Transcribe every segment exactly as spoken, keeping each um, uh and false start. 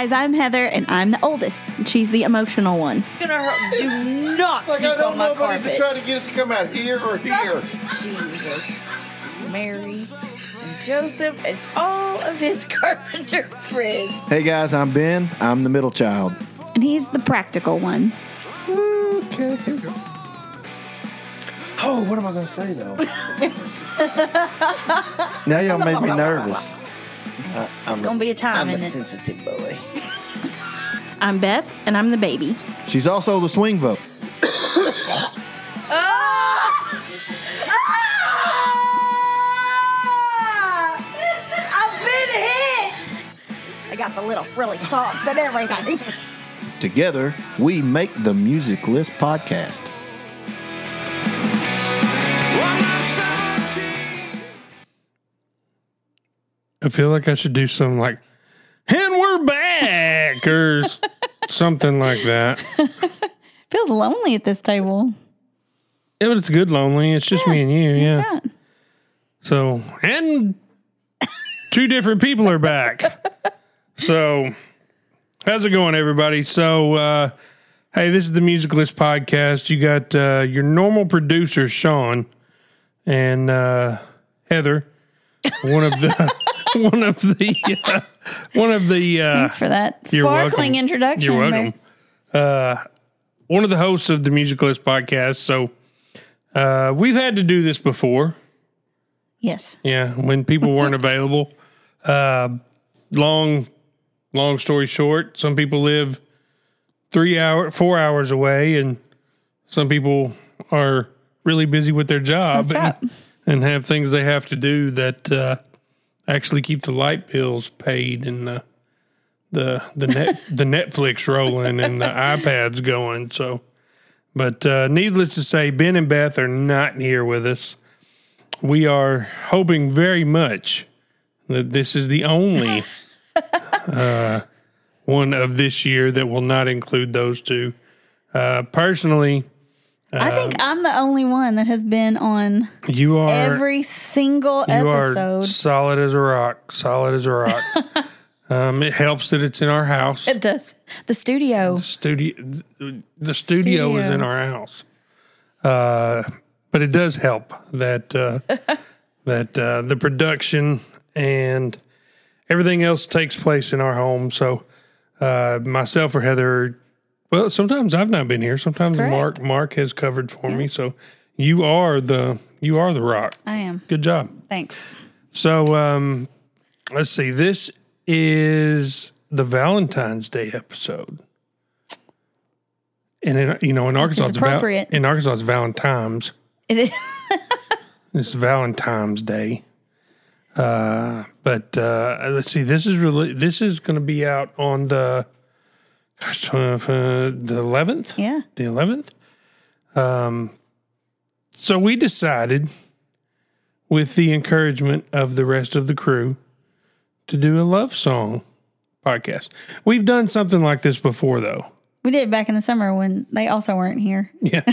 guys, I'm Heather, and I'm the oldest. She's the emotional one. Do not Like, I don't know if I need carpet. to try to get it to come out here or here. Jesus. Mary and Joseph and all of his carpenter friends. Hey guys, I'm Ben. I'm the middle child. And he's the practical one. Okay, here we go. Oh, what am I going to say though? Now y'all made me nervous. I, I'm It's gonna be a time, I'm a isn't it? sensitive boy. I'm Beth, and I'm the baby. She's also the swing vote. I've been hit! I got the little frilly socks and everything. Together, we make the Music List Podcast. I feel like I should do something like, and we're back, or something like that. Feels lonely at this table. Yeah, but it's good lonely. It's just me and you, yeah. What's that? So, and two different people are back. So, how's it going, everybody? So, uh, hey, this is the Music List Podcast. You got uh, your normal producer, Sean, and uh, Heather, one of the... One of the, uh, one of the, uh, Thanks for that you're sparkling welcome. introduction. You're welcome. Uh, one of the hosts of the Music List Podcast. So, uh, we've had to do this before. Yes. Yeah. When people weren't available. Uh, long, long story short, some people live three hour, four hours away, and some people are really busy with their job That's and, right. and have things they have to do that, uh, actually keep the light bills paid and the the the net the Netflix rolling and the iPads going. So, but uh, needless to say, Ben and Beth are not here with us. We are hoping very much that this is the only uh, one of this year that will not include those two. Uh, personally, I think I'm the only one that has been on you are every single You are episode. solid as a rock. Solid as a rock. um, it helps that it's in our house. It does. The studio. Studio. The studio is Studio. in our house. Uh, but it does help that uh, that uh, the production and everything else takes place in our home. So uh, myself or Heather. Well, sometimes I've not been here. Sometimes That's Mark correct. Mark has covered for me. So you are the you are the rock. I am. Good job. Thanks. So, um, let's see. This is the Valentine's Day episode, and in, you know, in Arkansas, It's val- appropriate. in Arkansas, it's Valentine's. It is. This is Valentine's Day. Uh, but uh, let's see. This is really. This is going to be out on the, gosh, uh, uh, the eleventh. Yeah. The eleventh. Um. So we decided, with the encouragement of the rest of the crew, to do a love song podcast. We've done something like this before, though. We did it back in the summer when they also weren't here. Yeah.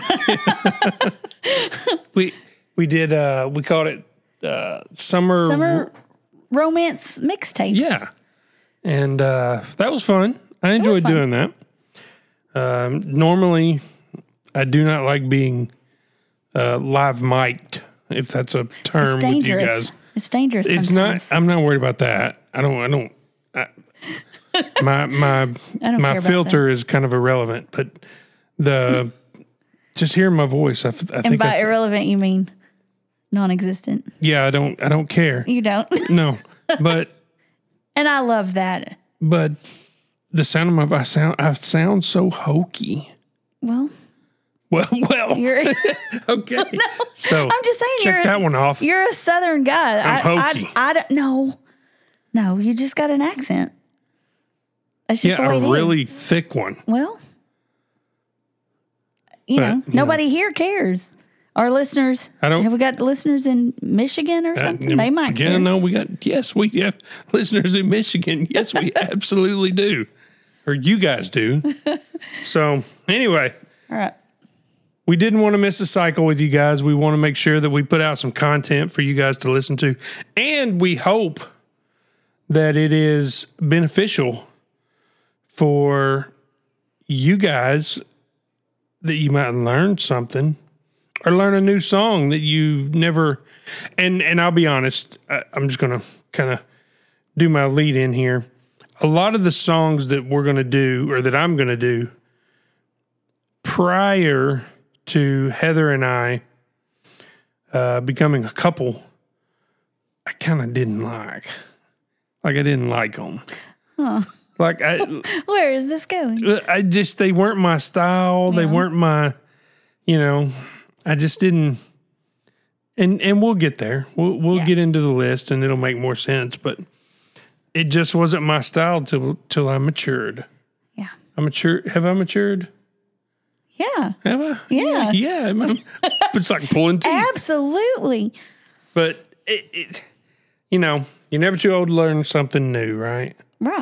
we we did. Uh, we called it uh, summer. Summer romance mixtape. Yeah, and uh, that was fun. I enjoyed fun. doing that. Um, normally, I do not like being uh, live mic'd, if that's a term It's with you dangerous. guys. It's dangerous. It's sometimes. not. I'm not worried about that. I don't. I don't. I, my my I don't care my about filter is kind of irrelevant, but the just hearing my voice, I, f- I And think. by I, irrelevant, you mean non-existent. yeah, I don't. I don't care. You don't. No, but And I love that. but the sound of my voice, I sound. I sound so hokey. Well, Well, well. you're. Okay. So I'm just saying, check you're that one off. You're a Southern guy. I'm I, hokey. I, I don't know. No, you just got an accent. That's just Yeah, the way a it is. really thick one. Well, you But, know, you nobody know. here cares. Our listeners. I don't- Have we got listeners in Michigan or Uh, something? they might Again, care. no, we got, yes, we have listeners in Michigan. Yes, we absolutely do. Or you guys do. So, anyway, All right. we didn't want to miss a cycle with you guys. We want to make sure that we put out some content for you guys to listen to. And we hope that it is beneficial for you guys that you might learn something or learn a new song that you've never. And and I'll be honest, I, I'm just gonna kind of do my lead in here. A lot of the songs that we're gonna do or that I'm gonna do prior to Heather and I uh, becoming a couple, I kind of didn't like. Like I didn't like them. Huh. Like I, Where is this going? I just they weren't my style. They Yeah. weren't my, you know. I just didn't. And and we'll get there. We'll we'll Yeah. get into the list, and it'll make more sense. But it just wasn't my style till till I matured. Yeah. I matured. Have I matured? Yeah. Have I? Yeah. Yeah. yeah. It's like pulling teeth. Absolutely. But it, it, you know, you're never too old to learn something new, right? Right.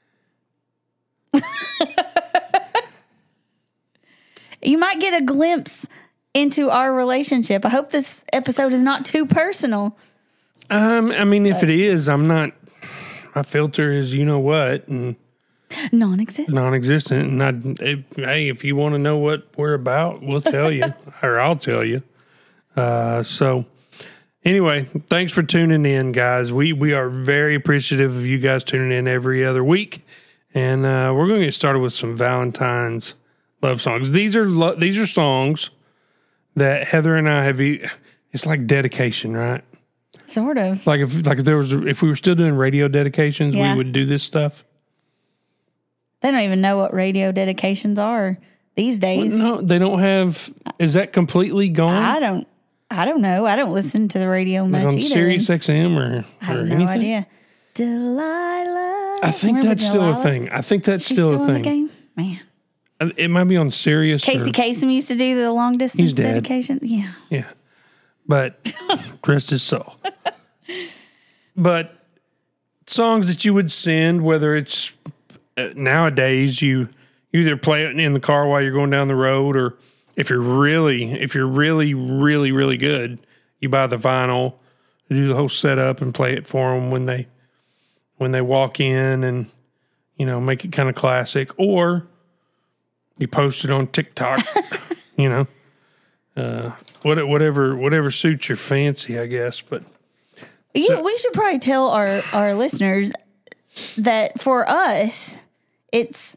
You might get a glimpse into our relationship. I hope this episode is not too personal. Um, I mean, if it is, I'm not. My filter is, you know what, and Non-existent. non-existent. And I, if, hey, if you want to know what we're about, we'll tell you, or I'll tell you. Uh, so, anyway, thanks for tuning in, guys. We we are very appreciative of you guys tuning in every other week, and uh, we're going to get started with some Valentine's love songs. These are lo- these are songs that Heather and I have. e- It's like dedication, right? Sort of. Like if like if there was if we were still doing radio dedications, Yeah. we would do this stuff. They don't even know what radio dedications are these days. No, they don't have. Is that completely gone? I don't. I don't know. I don't listen to the radio much Like on either. Sirius X M or, I have or no anything? idea. Delilah. I think Remember that's still a Delilah? thing. I think that's She's still, still a in the thing. game, man. Uh, It might be on Sirius. Casey or, Kasem used to do the long distance He's dead. dedications. Yeah. Yeah, but rest his soul. But songs that you would send, whether it's uh, nowadays, you you either play it in the car while you're going down the road, or if you're really, if you're really, really, really good, you buy the vinyl, do the whole setup, and play it for them when they when they walk in, and you know, make it kind of classic, or you post it on TikTok. you know, uh, what, whatever whatever suits your fancy, I guess, but. You, we should probably tell our, our listeners that for us, it's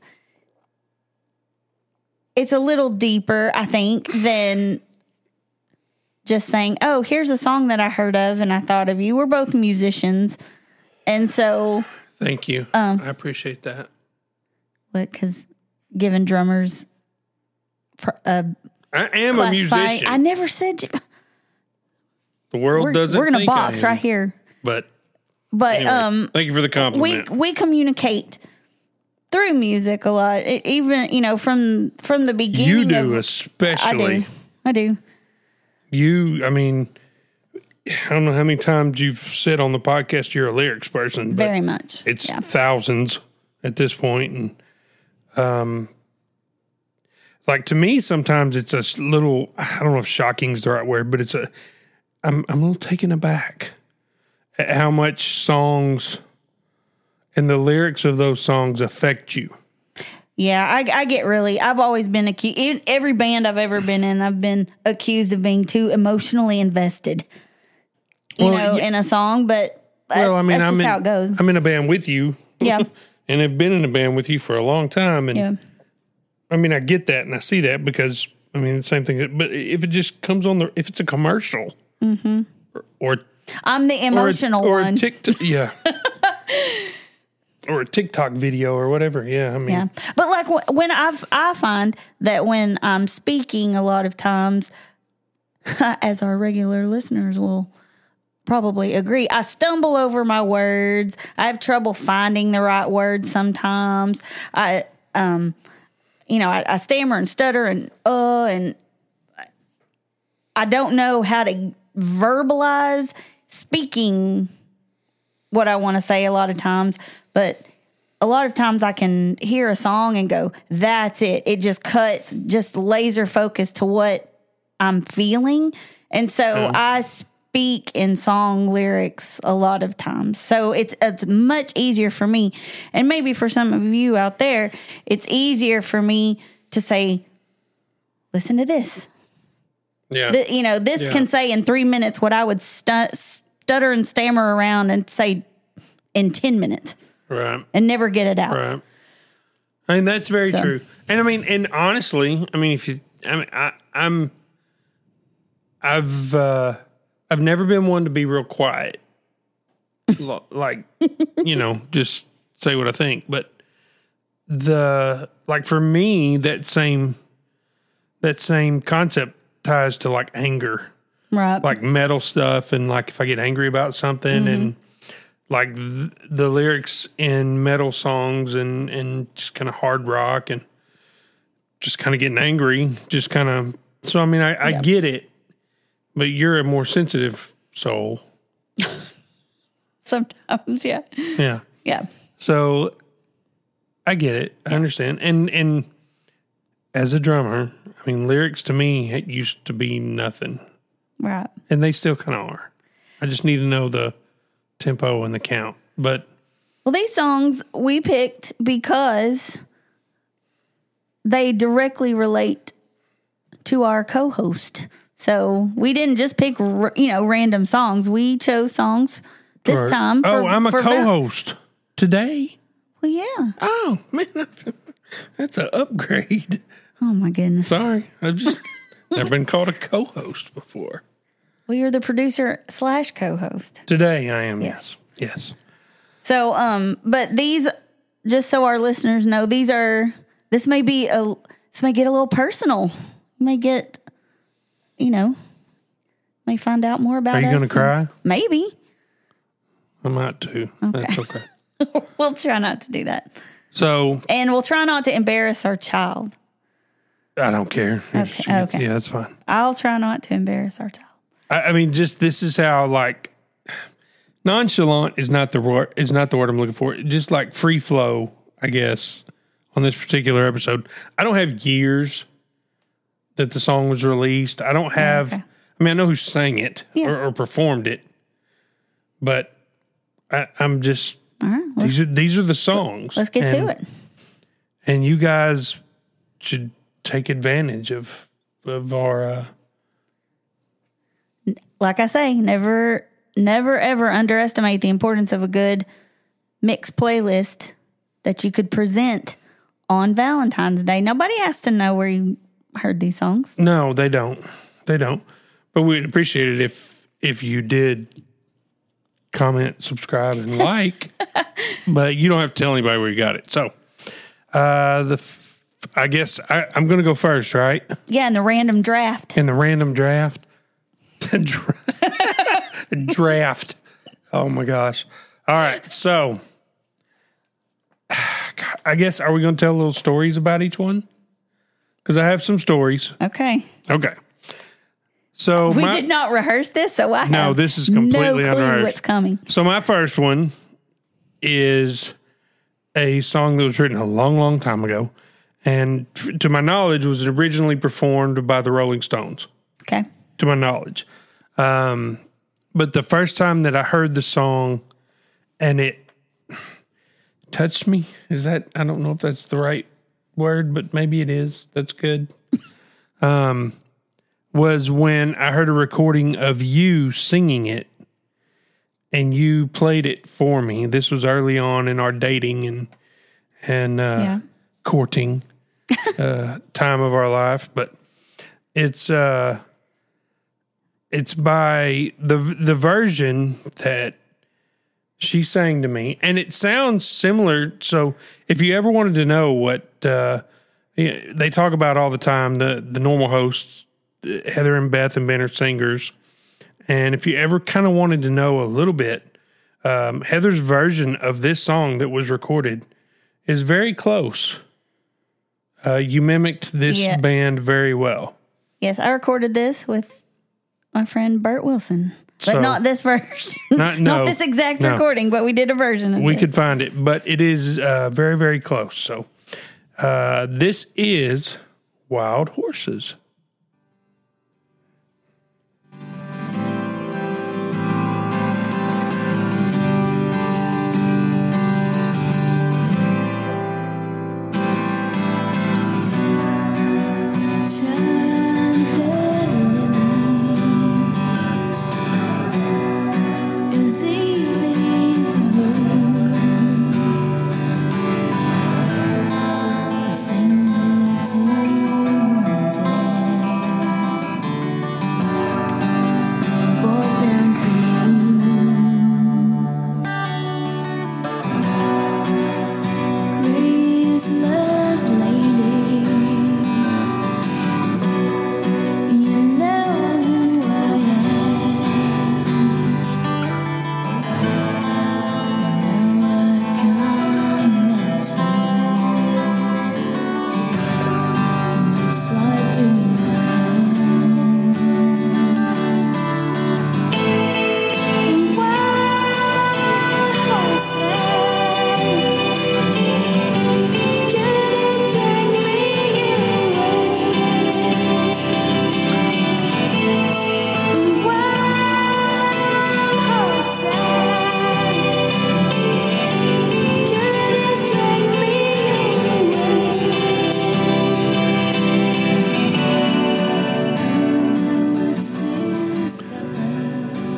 it's a little deeper, I think, than just saying, "Oh, here's a song that I heard of and I thought of you." We're both musicians, and so Thank you. Um, I appreciate that. what? Because giving drummers pr- uh, I am a classifying, musician. I never said you- the world we're, doesn't. we're gonna think I box am, right here, But but anyway, um. thank you for the we compliment. we communicate through music a lot. It, even you know from from the beginning. you do, of, I especially. do. I do. You, I mean, I don't know how many times you've said on the podcast you're a lyrics person, but Very much. it's yeah. thousands at this point, and um, like to me, sometimes it's a s- little. I don't know if "shocking" is the right word, but it's a. I'm I'm a little taken aback at how much songs and the lyrics of those songs affect you. Yeah, I, I get really. I've always been accused. In every band I've ever been in, I've been accused of being too emotionally invested. You Well, know, yeah. in a song, but Well, I mean, that's I'm just in, how it goes. I'm in a band with you. Yeah. And have been in a band with you for a long time. And Yeah. I mean, I get that and I see that because, I mean, the same thing. But if it just comes on the, if it's a commercial Mm-hmm. or, or, I'm the emotional or, a, or one. a TikTok, yeah. or a TikTok video or whatever. Yeah. I mean, Yeah, but like wh- when I've I find that when I'm speaking, a lot of times, as our regular listeners will probably agree, I stumble over my words. I have trouble finding the right words sometimes. I um, you know, I, I stammer and stutter and uh, and I don't know how to verbalize speaking what I want to say a lot of times, but a lot of times I can hear a song and go, that's it. It just cuts, just laser focused to what I'm feeling. And so I speak speak in song lyrics a lot of times. So it's it's much easier for me. And maybe for some of you out there, it's easier for me to say, listen to this. Yeah. The, you know, this Yeah. can say in three minutes what I would stu- stutter and stammer around and say in ten minutes Right. and never get it out. Right. I mean, that's very So- true. And I mean, and honestly, I mean, if you, I mean, I, I'm, I've, uh, I've never been one to be real quiet. Lo- like, you know, just say what I think. But the, like for me, that same, that same concept ties to like anger, Right. like metal stuff. And like if I get angry about something Mm-hmm. and, like th- the lyrics in metal songs and, and just kind of hard rock and just kind of getting angry, just kind of. So, I mean, I, I Yeah. get it, but you're a more sensitive soul. Sometimes, yeah. Yeah. Yeah. So I get it. I understand. And, and as a drummer, I mean, lyrics to me it used to be nothing, Right. and they still kind of are. I just need to know the tempo and the count. But Well, these songs we picked because they directly relate to our co-host. So we didn't just pick, r- you know, random songs. We chose songs this or- time. For, oh, I'm a for Val- co-host today. Well, yeah. Oh man, that's, that's an upgrade. Oh my goodness. Sorry, I've just never been called a co-host before. Well, you're the producer slash co-host. Today I am. Yes. Yes, yes. So, um, but these, just so our listeners know, these are. This may be a. This may get a little personal. You may get, you know, may find out more about. Are you us going to and- cry? Maybe. I might too. That's okay. We'll try not to do that. So And we'll try not to embarrass our child. I don't care. If Okay, she gets- okay. Yeah, that's fine. I'll try not to embarrass our child. I, I mean, just this is how like nonchalant is not the word. Is not the word I'm looking for. Just like free flow, I guess. On this particular episode, I don't have years that the song was released. I don't have. Okay. I mean, I know who sang it Yeah. or, or performed it, but I, I'm just. All right. Let's, These are these are the songs. let's get and, to it. And you guys should take advantage of of our. Uh, Like I say, never, never, ever underestimate the importance of a good mixed playlist that you could present on Valentine's Day. Nobody has to know where you heard these songs. no, they don't. They don't. But we'd appreciate it if if you did comment, subscribe, and like. But you don't have to tell anybody where you got it. So, uh, the f- I guess I, I'm going to go first, right? Yeah, in the random draft. In the random draft. Dra- draft. Oh my gosh. All right. So, I guess, are we going to tell little stories about each one? Because I have some stories. Okay. Okay. So, We my, did not rehearse this, so I No, have this is completely no clue unrehearsed. what's coming. so my first one is a song that was written a long, long time ago. And t- to my knowledge, was originally performed by the Rolling Stones. Okay. To my knowledge. Um, but the first time that I heard the song and it touched me, is that, I don't know if that's the right word, but maybe it is. That's good. um, was when I heard a recording of you singing it and you played it for me. This was early on in our dating and, and, uh, Yeah. courting, uh, time of our life, but it's, uh, it's by the the version that she sang to me, and it sounds similar. So, if you ever wanted to know what uh, yeah, they talk about all the time, the the normal hosts, Heather and Beth and Ben are singers, and if you ever kind of wanted to know a little bit, um, Heather's version of this song that was recorded is very close. Uh, you mimicked this Yeah. band very well. Yes, I recorded this with my friend Bert Wilson. But So- not this version. Not- no, this exact no. recording, but we did a version of We this. could find it, but it is uh, very, very close. So uh, this is Wild Horses.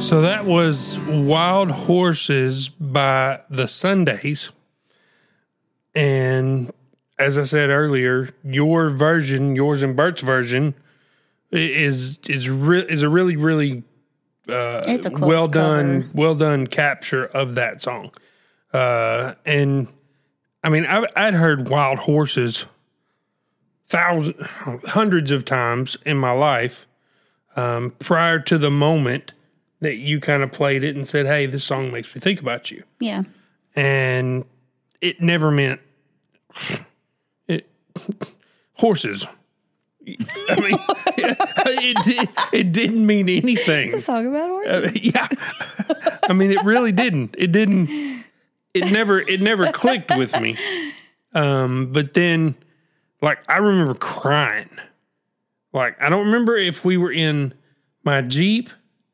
So that was Wild Horses by the Sundays. And as I said earlier, your version, yours and Bert's version, is is re- is a really really uh, It's a close well done cover. well done capture of that song. Uh, and I mean, I've, I'd heard Wild Horses thousands, hundreds of times in my life um, prior to the moment that you kind of played it and said, "Hey, this song makes me think about you," Yeah. and it never meant it horses. I mean, it, it, it didn't mean anything. Let's talk about horses. Uh, yeah, I mean, it really didn't. It didn't. It never. It never clicked with me. Um, but then, like, I remember crying. Like, I don't remember if we were in my Jeep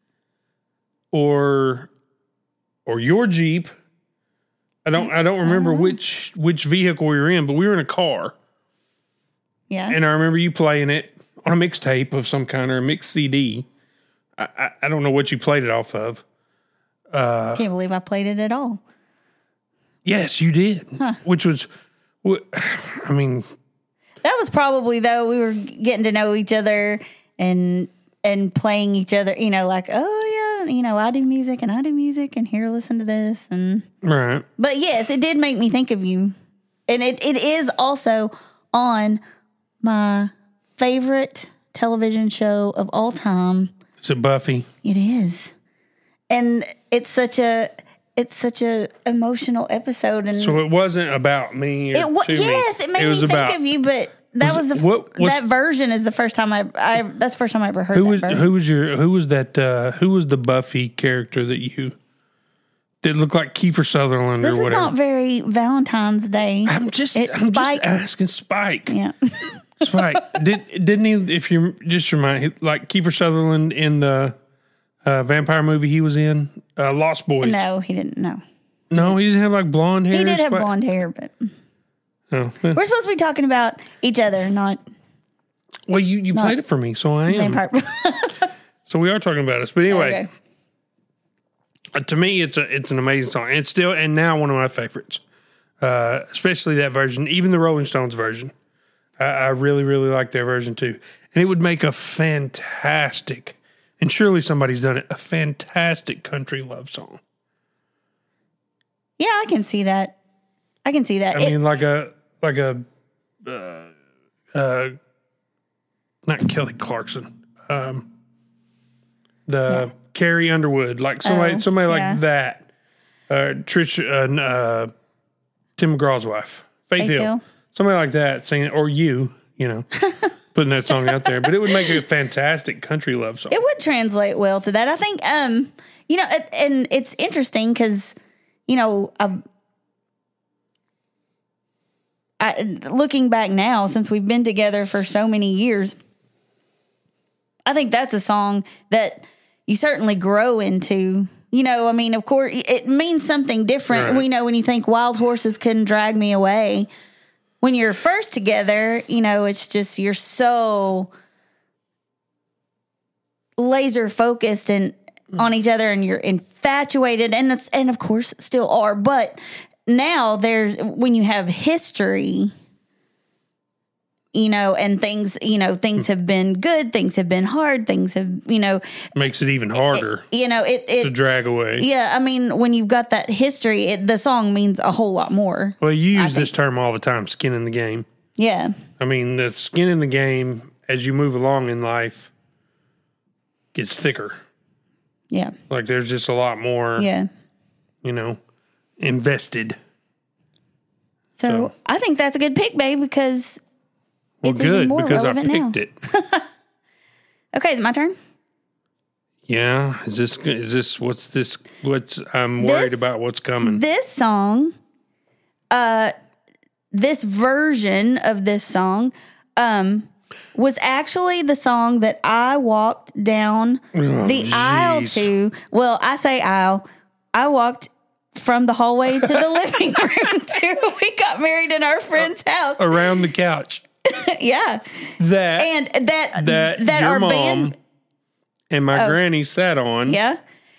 or or your Jeep. I don't. I don't remember Uh-huh. which which vehicle we were in, but we were in a car. Yeah. And I remember you playing it on a mixtape of some kind or a mixed C D. I, I, I don't know what you played it off of. Can't believe I played it at all. Yes, you did. Which was, wh- I mean, That was probably though we were getting to know each other and and playing each other. You know, like oh yeah, you know I do music and I do music and here listen to this and. right. But yes, it did make me think of you, and it, it is also on my favorite television show of all time. Is it Buffy? It is, and it's such a it's such a emotional episode, and So it wasn't about me. Or it was to me. yes, it made me was think about, of you, but. That Was was it- the what- what's- that version is the first time I I that's the first time I ever heard Who that was version. who was your who was that uh, who was the Buffy character that you that looked like Kiefer Sutherland This or is whatever? not very Valentine's Day. I'm just It's I'm Spike. just asking Spike. Yeah. Spike did didn't he? If you just remind he- like Kiefer Sutherland in the uh, vampire movie he was in, uh, Lost Boys. No, he didn't. No, No, he didn't have like blonde hair. he did have Spike? blonde hair, but Oh. eh. we're supposed to be talking about each other, not Well, you, you played it for me, so I am. vampire. So we are talking about us. But anyway, Okay. uh, to me, it's a it's an amazing song. It's still and now one of my favorites, uh, especially that version, even the Rolling Stones version. I, I really really like their version too, and it would make a fantastic, and surely somebody's done it, a fantastic country love song. Yeah, I can see that. I can see that. I It- mean, like a like a uh, uh, not Kelly Clarkson, um, the Carrie Underwood, like somebody Oh, somebody like yeah. that. Uh, Trish, uh, n- uh, Tim McGraw's wife, Faith, Faith Hill. Hill. somebody like that singing, or you, you know, putting that song out there. But it would make a fantastic country love song. It would translate well to that. I think, um, you know, it, and it's interesting because, you know, I, I, looking back now, since we've been together for so many years, I think that's a song that you certainly grow into. You know, I mean, of course, it means something different. Right. We know when you think Wild Horses Couldn't Drag Me Away. When you're first together, you know, it's just you're so laser focused and on each other, and you're infatuated, and it's, and of course still are. But now there's when you have history, you know, and things, you know, things have been good, things have been hard, things have, you know, Makes it even harder you know, it, to it drag away. yeah. I mean, when you've got that history, it, the song means a whole lot more. Well, you use I this term all the time, skin in the game. Yeah, I mean, the skin in the game as you move along in life gets thicker. yeah, Like there's just a lot more, yeah. you know, invested. So, So- I think that's a good pick, babe, because Well, it's even good more because I relevant now. picked it. Okay, is it my turn? Yeah, is this is this what's this? What's I'm worried This- about what's coming. This song, uh, this version of this song, um, was actually the song that I walked down the aisle Oh, jeez. to. Well, I say aisle. I walked from the hallway to the living room to. We got married in our friend's house. Around the couch. Yeah, That and that that, that your our mom band. and my granny sat on. Yeah.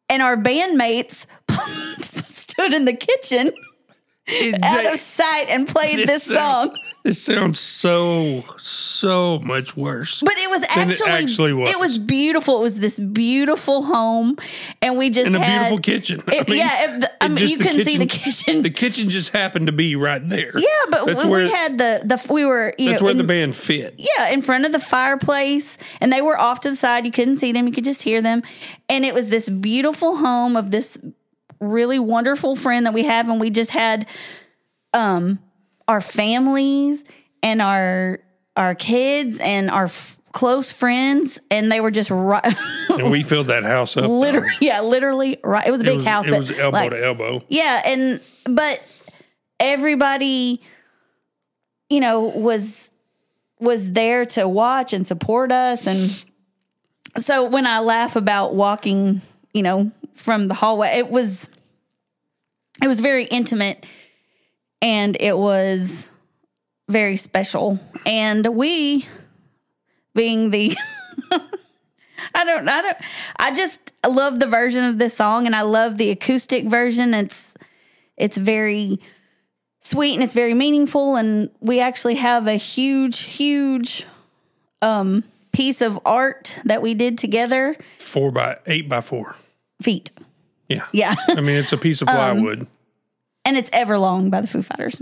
and our bandmates stood in the kitchen It- out that- of sight and played this, sounds, song. This sounds so, so much worse. But it was than actually, it actually was. it was beautiful. It was this beautiful home, and we just in a had beautiful kitchen. I It, mean, yeah, if the, I and mean, just you the couldn't see the kitchen. The kitchen just happened to be right there. Yeah, but that's we, where, we had the the we were you that's know where the in- band fit. yeah, in front of the fireplace, and they were off to the side. You couldn't see them; you could just hear them. And it was this beautiful home of this really wonderful friend that we have, and we just had um our families and our our kids and our f- close friends, and they were just right. And we filled that house up. literally, yeah, literally right. It was a It big was, house, it but was elbow like, to elbow. yeah, and but everybody, you know, was was there to watch and support us. And so when I laugh about walking, you know, from the hallway, it was it was very intimate, and it was very special. And we, being the I don't I don't I just love the version of this song, and I love the acoustic version. It's it's very sweet and it's very meaningful, and we actually have a huge huge um piece of art that we did together. Four by eight by four. Feet. Yeah. Yeah. I mean, it's a piece of plywood. And it's Everlong by the Foo Fighters.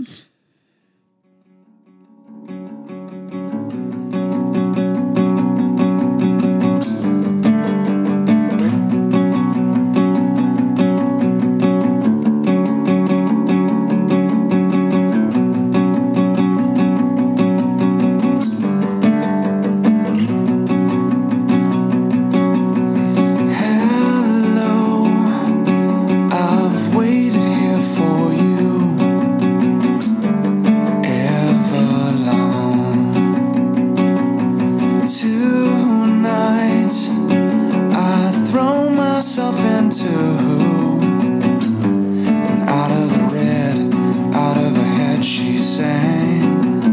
Hello, I've waited here for you ever long. Tonight, I throw myself into and out of the red, out of her head she sang.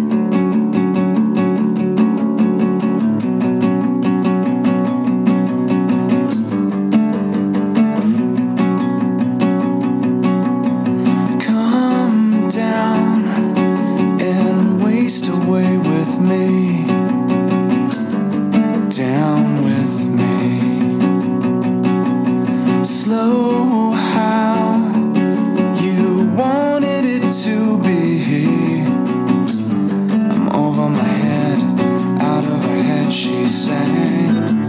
Come down and waste away with me. Down with me. Slow how you wanted it to be. I'm over my head, out of her head she sang.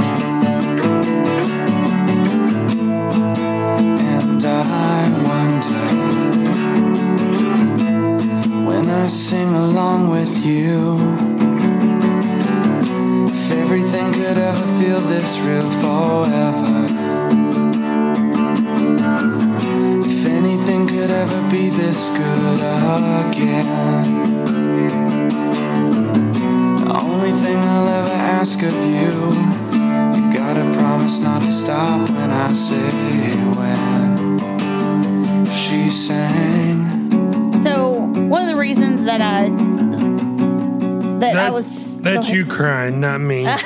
And I wonder, when I sing along with you, if everything could ever feel this real forever. If anything could ever be this good again. The only thing I'll ever ask of you, you gotta promise not to stop when I say when. She sang. So one of the reasons that I that, I That- was go That's ahead. you crying, not me. You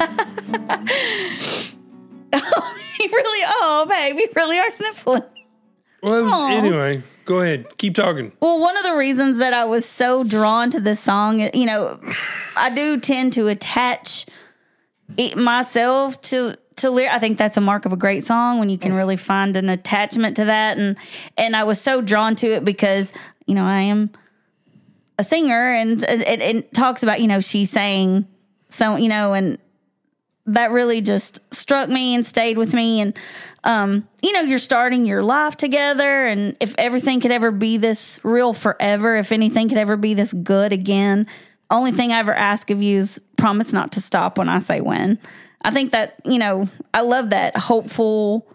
really, oh babe, you really are sniffling. Well, Aw. anyway, go ahead. Keep talking. Well, one of the reasons that I was so drawn to this song, you know, I do tend to attach it myself to to lyric. I think that's a mark of a great song when you can really find an attachment to that, and and I was so drawn to it because you know I am a singer, and it, it talks about you know she's saying so you know and that really just struck me and stayed with me. And, um, you know, you're starting your life together. And if everything could ever be this real forever, if anything could ever be this good again, only thing I ever ask of you is promise not to stop when I say when. I think that, you know, I love that hopeful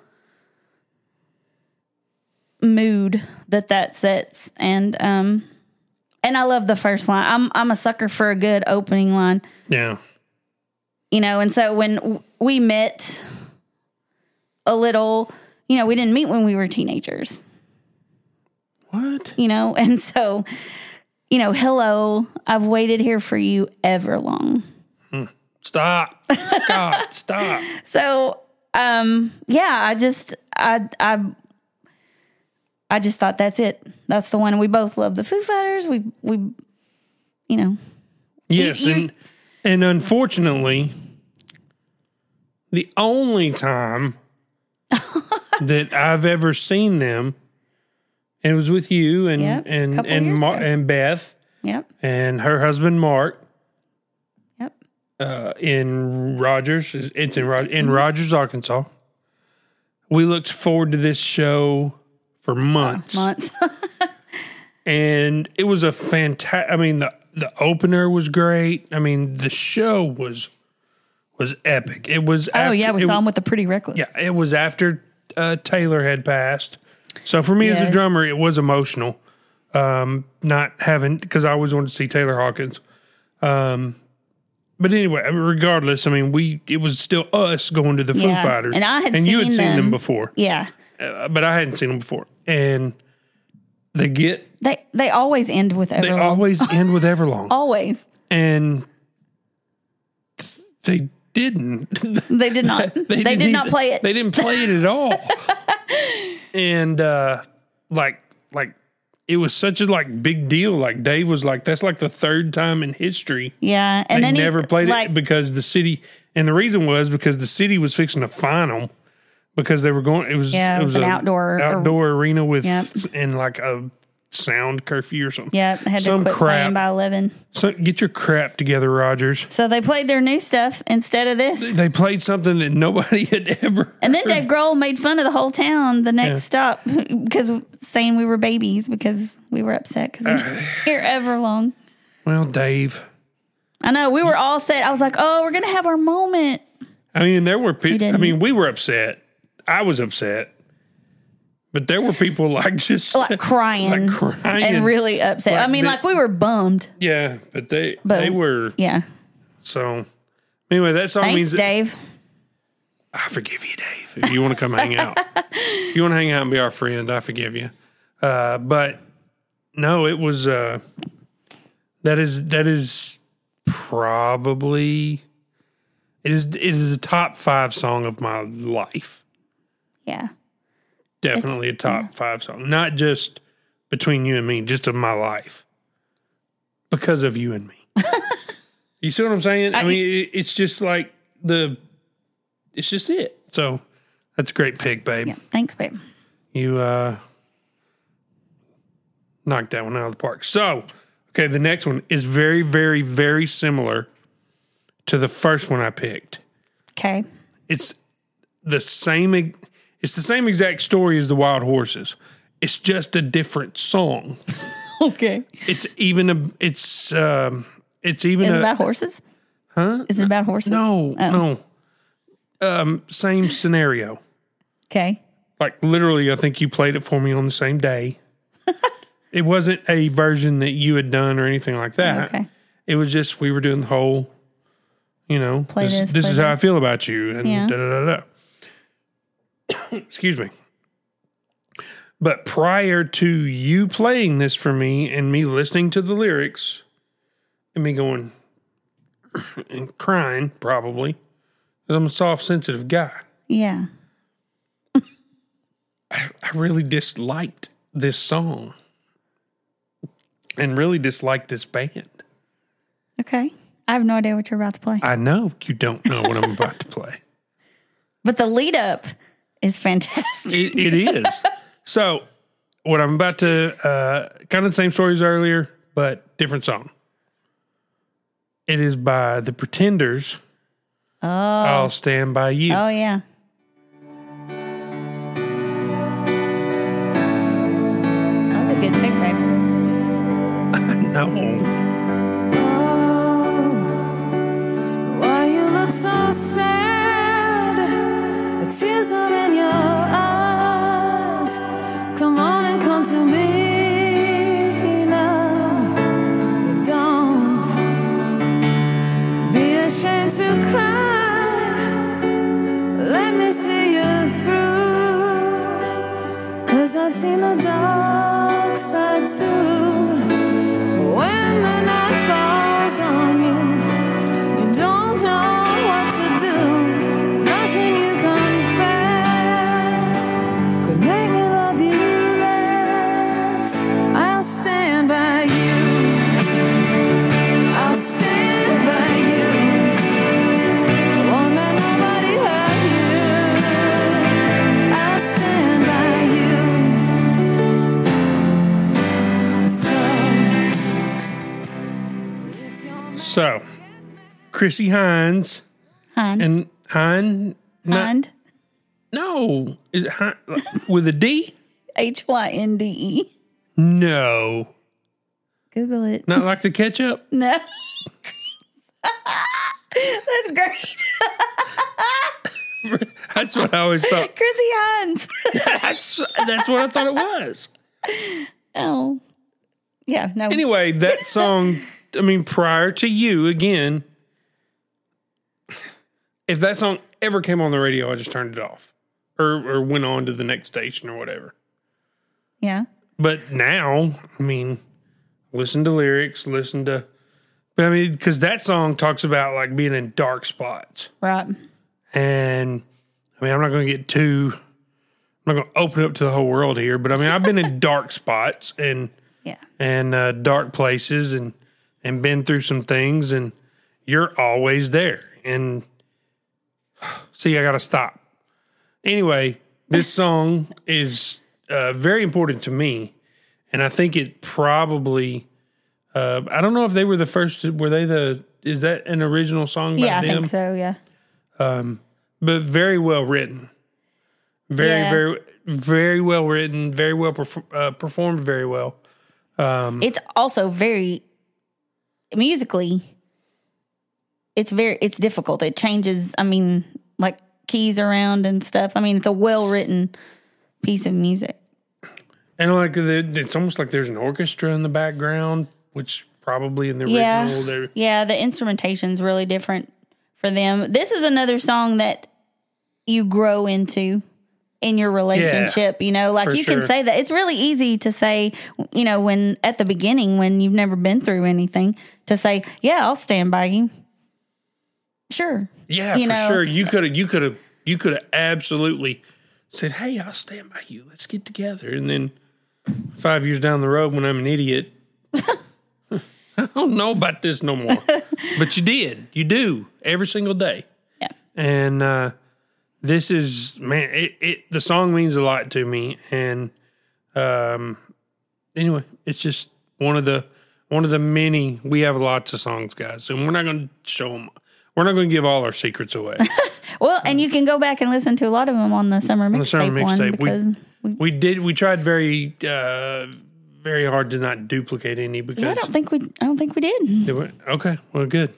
mood that that sets. And, um, and I love the first line. I'm, I'm a sucker for a good opening line. Yeah. You know, and so when w- we met a little, you know, we didn't meet when we were teenagers, What? you know, and so, you know, hello, I've waited here for you ever long. Stop. God, stop. So um, yeah, I just, I, I, I just thought that's it. That's the one. We both love the Foo Fighters. We, we, you know. Yes, you, and and unfortunately, the only time that I've ever seen them, and it was with you and Yep, and couple and years Mar- ago. and Beth Yep. and her husband Mark Yep. uh, in Rogers. It's in Rog- Mm-hmm. in Rogers, Arkansas. We looked forward to this show for months, Months. and it was a fantastic. I mean, the the opener was great. I mean, the show was was epic. It was. oh after, yeah, we it, saw him with the Pretty Reckless. Yeah, it was after uh, Taylor had passed. So for me as a Yes. drummer, it was emotional. Um, not having, because I always wanted to see Taylor Hawkins. Um, but anyway, regardless, I mean, we it was still us going to the Foo Yeah, Fighters, and I had and you had seen seen them, them. before, Yeah. uh, but I hadn't seen them before, and they get They they always end with Everlong. they always end with Everlong, always. and they didn't. They did not. they didn't did not even- play it. They didn't play it at all. And uh like like it was such a like big deal. Like Dave was like, that's like the third time in history Yeah, and they then never he, played like, it because the city, and the reason was because the city was fixing to fine them because they were going. It was Yeah, it it was was an a outdoor- outdoor arena with Yep. and like a sound curfew or something. Yeah, they had to Some quit crap. playing by eleven. So get your crap together, Rogers. So they played their new stuff instead of this. They played something that nobody had ever. And then Dave Grohl made fun of the whole town the next stop because saying we were babies because we were upset because we didn't hear Everlong. Well, Dave. I know, we were all set. I was like, oh, we're going to have our moment. I mean, there were people. I didn't. mean, we were upset. I was upset, but there were people like just Like crying, like crying, and really upset. Like I mean, they- like we were bummed. yeah. But they But- they were Yeah. so. Anyway, that song Thanks, means that- Dave. I forgive you, Dave. If you want to come hang out, if you want to hang out and be our friend, I forgive you. Uh, but no, it was. Uh, that is that is probably it is it is a top five song of my life. Yeah. Definitely a top five song, not just between you and me, just of my life, because of you and me. You see what I'm saying? I, I- mean, it, it's just like the, it's just it. So that's a great pick, babe. Yeah. Thanks, babe. You uh, knocked that one out of the park. So, okay, the next one is very, very, very similar to the first one I picked. Okay. It's the same. e- It's the same exact story as the Wild Horses. It's just a different song. Okay. It's even a. It's um. It's even Is it a. about horses? Huh? Is it about horses? no, Oh. no. Um. Same scenario. Okay. Like literally, I think you played it for me on the same day. It wasn't a version that you had done or anything like that. Okay. It was just we were doing the whole. You know, Play this, this, this play is how I this. feel about you, and Yeah. da da da da. Excuse me. But prior to you playing this for me and me listening to the lyrics and me going and crying, probably, 'cause I'm a soft, sensitive guy, Yeah. I really disliked this song and really disliked this band. Okay. I have no idea what you're about to play. I know you don't know what I'm about to play. But the lead up is fantastic. It, it is. So, what I'm about to, uh, kind of the same story as earlier, but different song. It is by The Pretenders. Oh. I'll Stand By You. Oh, yeah. That was a good pick, babe. No. Why you look so sad? The tears are in your eyes. Come on and come to me now. Don't be ashamed to cry. Let me see you through. 'Cause I've seen the dark side too. When the night falls on you, you don't know what to do. Nothing you confess. So, Chrissy Hines Hind. and Hind. not- Hind. No, is it Hind, with a D? H Y N D E. No, Google it. not like the ketchup. No. That's great. That's what I always thought. Chrissy Hines. That's that's what I thought it was. Oh. Yeah, no. Anyway, that song, I mean, prior to you, again, if that song ever came on the radio, I just turned it off or, or went on to the next station or whatever. Yeah. But now, I mean, listen to lyrics, listen to, but I mean, because that song talks about like being in dark spots. Right. And I mean, I'm not going to get too, I'm not going to open up to the whole world here, but I mean, I've been in dark spots and, Yeah. and uh, dark places and and been through some things, and you're always there. And see, I got to stop. Anyway, this song is uh, very important to me, and I think it probably. Uh, I don't know if they were the first. Were they the? Is that an original song by Yeah, I them? think so, yeah. But very well written. Very, Yeah. very, very well written. Very well perf- uh, performed. Very well. It's also very musically it's very it's difficult. It changes, I mean, like keys around and stuff. I mean, it's a well-written piece of music. And like the, it's almost like there's an orchestra in the background, which probably in the Yeah. original there. Yeah, the instrumentation's really different for them. This is another song that you grow into in your relationship, you know, like for you can sure. say that. It's really easy to say, you know, when at the beginning, when you've never been through anything, to say, yeah, I'll stand by you. Sure. Yeah, You for know? sure. You could have, you could have, you could have absolutely said, "Hey, I'll stand by you. Let's get together." And then five years down the road, when I'm an idiot, I don't know about this no more. But you did. You do every single day. Yeah. And uh, this is man. It, it the song means a lot to me. And um, anyway, it's just one of the one of the many. We have lots of songs, guys, and we're not going to show them. We're not going to give all our secrets away. Well, and you can go back and listen to a lot of them on the summer the summer mixtape one mixtape, we- because we, We did. We tried very, uh, very hard to not duplicate any because yeah, I don't think we I don't think we did. they were- okay, well, good.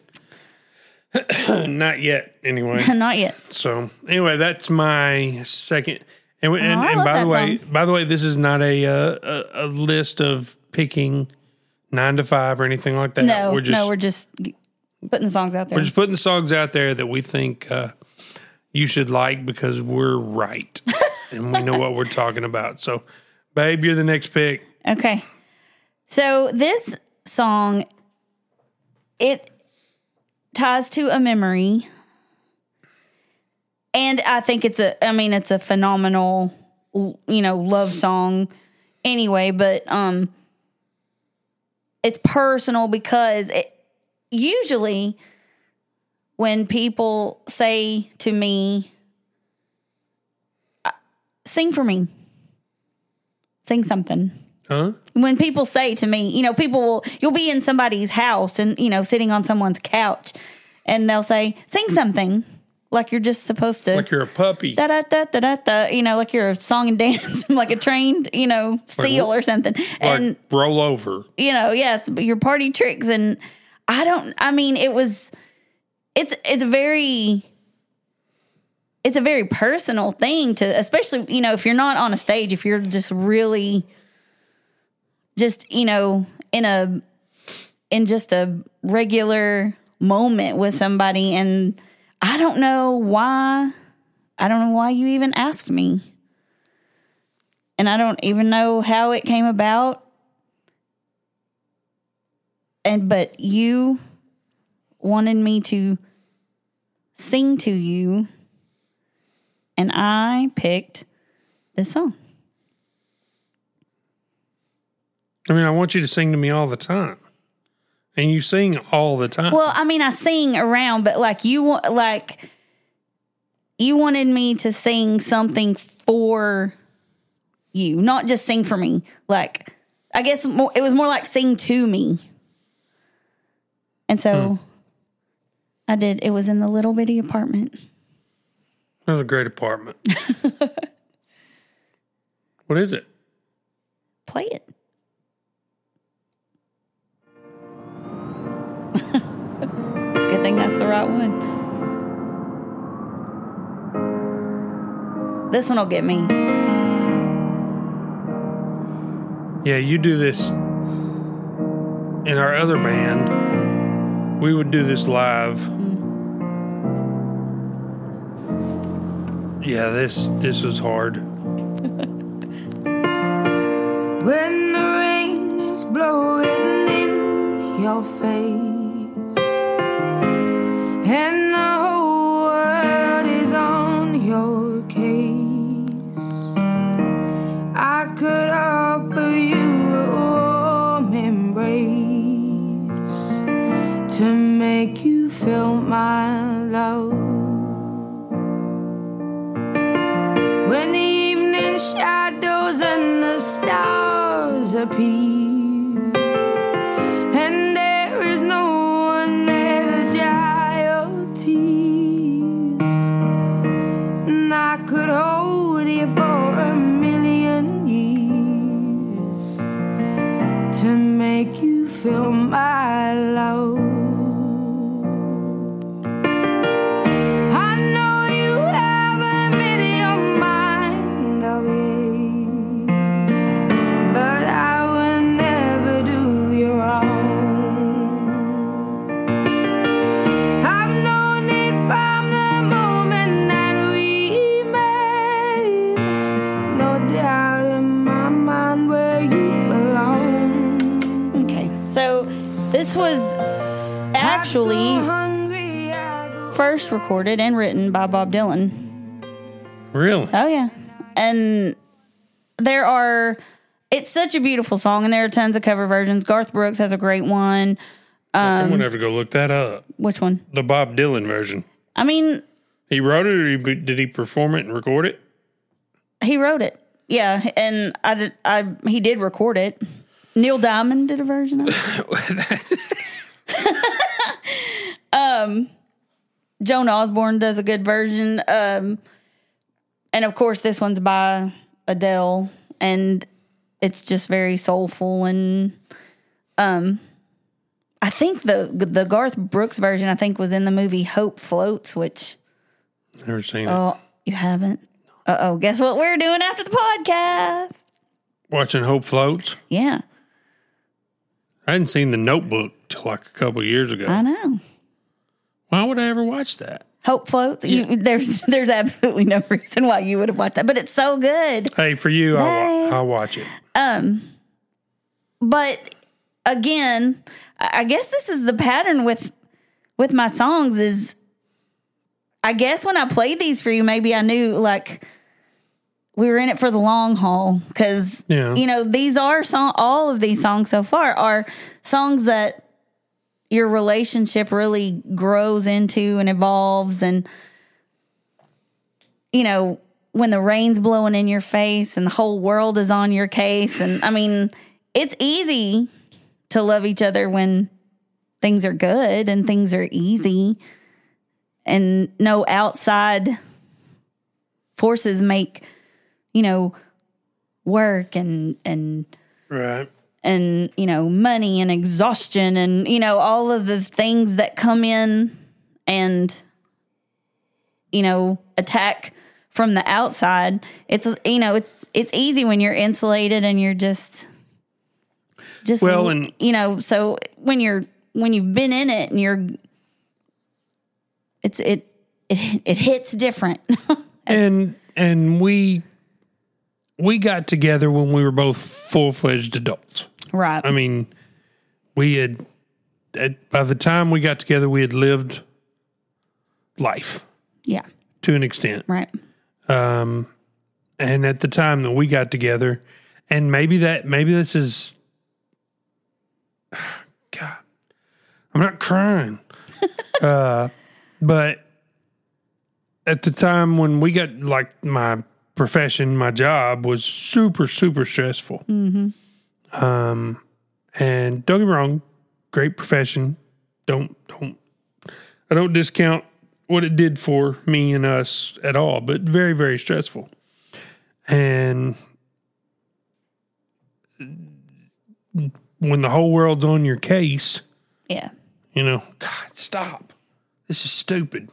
Not yet, anyway. Not yet. So anyway, that's my second. And, and, I and love by the that way, song. by the way, this is not a, uh, a a list of picking nine to five or anything like that. No, we're just no, we're just g- putting the songs out there. we're just putting the songs out there that we think uh, you should like because we're right and we know what we're talking about. So, babe, you're the next pick. Okay. So this song, it ties to a memory. And I think it's a, I mean, it's a phenomenal, you know, love song anyway, but um, it's personal because it, usually when people say to me, sing for me, sing something. Huh? When people say to me, you know, people will, you'll be in somebody's house and, you know, sitting on someone's couch and they'll say, sing something like you're just supposed to. Like you're a puppy. Da, da, da, da, da, da, you know, like you're a song and dance, like a trained, you know, seal or something. And, Like roll over. you know, yes, but your party tricks. And I don't, I mean, it was, it's, it's very, it's a very personal thing to, especially, you know, if you're not on a stage, if you're just really just, you know, in a, in just a regular moment with somebody. And I don't know why, I don't know why you even asked me. And I don't even know how it came about. And, but you wanted me to sing to you. And I picked this song. I mean, I want you to sing to me all the time. And you sing all the time. Well, I mean, I sing around, but like you want, like you wanted me to sing something for you, not just sing for me. Like, I guess more, it was more like sing to me. And so I did. It was in the little bitty apartment. That was a great apartment. What is it? Play it. It's a good thing that's the right one. This one will get me. Yeah, you do this in our other band. We would do this live. Yeah, this this was hard. When the rain is blowing in your face and the whole world is on your case, I could offer you a warm embrace to make you feel my love. When the evening shadows and the stars appear, and there is no one there to dry your tears, and I could hold you for a million years to make you feel my love. This was actually first recorded and written by Bob Dylan. Really? Oh, yeah. And there are, it's such a beautiful song, and there are tons of cover versions. Garth Brooks has a great one. Um, I'm going to have to go look that up. Which one? The Bob Dylan version. I mean, he wrote it, or he, did he perform it and record it? He wrote it. Yeah, and I did, I he did record it. Neil Diamond did a version of it. um, Joan Osborne does a good version. Um, and of course, this one's by Adele, and it's just very soulful. And um, I think the the Garth Brooks version, I think, was in the movie Hope Floats, which never seen oh, it. You haven't? Uh oh, guess what we're doing after the podcast? Watching Hope Floats? Yeah. I hadn't seen The Notebook till like a couple years ago. I know. Why would I ever watch that? Hope Floats. Yeah. You, there's there's absolutely no reason why you would have watched that, but it's so good. Hey, for you, I'll, I'll watch it. Um, but again, I guess this is the pattern with with my songs. Is I guess when I played these for you, maybe I knew like we were in it for the long haul, because yeah. you know, these are song. All of these songs so far are songs that your relationship really grows into and evolves, and you know, when the rain's blowing in your face and the whole world is on your case, and I mean, it's easy to love each other when things are good and things are easy, and no outside forces make, you know, work and, and, right. and, you know, money and exhaustion and, you know, all of the things that come in and, you know, attack from the outside. It's, you know, it's, it's easy when you're insulated and you're just, just, well, and you know, so when you're, when you've been in it and you're, it's, it, it, it hits different. and, and we, we got together when we were both full-fledged adults. Right. I mean, we had, at, by the time we got together, we had lived life. Yeah. To an extent. Right. Um, and at the time that we got together, and maybe that, maybe this is, God, I'm not crying. uh, but at the time when we got, like, my profession, my job was super, super stressful. Mm-hmm. Um, and don't get me wrong, great profession. Don't, don't, I don't discount what it did for me and us at all, but very, very stressful. And when the whole world's on your case, Yeah. you know, God, stop. This is stupid.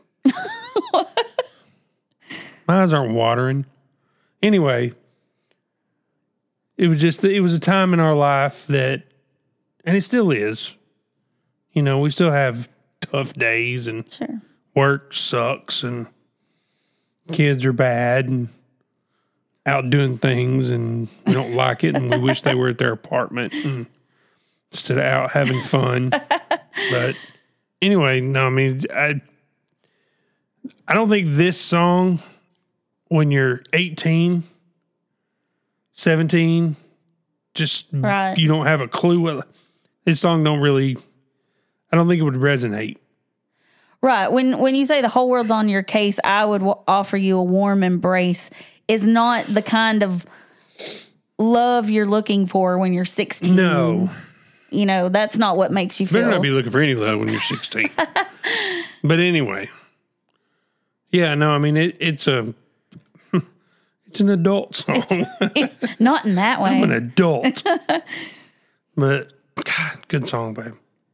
My eyes aren't watering. Anyway, it was just, it was a time in our life that, and it still is, you know, we still have tough days and Sure. work sucks and kids are bad and out doing things and we don't like it and we wish they were at their apartment and instead of out having fun. But anyway, no, I mean, I, I don't think this song, when you're eighteen, seventeen, just Right. you don't have a clue what this song don't really, I don't think it would resonate. Right. When when you say the whole world's on your case, I would w- offer you a warm embrace is not the kind of love you're looking for when you're sixteen. No. You know, that's not what makes you You better feel. not be looking for any love when you're sixteen. But anyway. Yeah, no, I mean, it, it's a, it's an adult song. Not in that way. I'm an adult. But, God, good song, babe.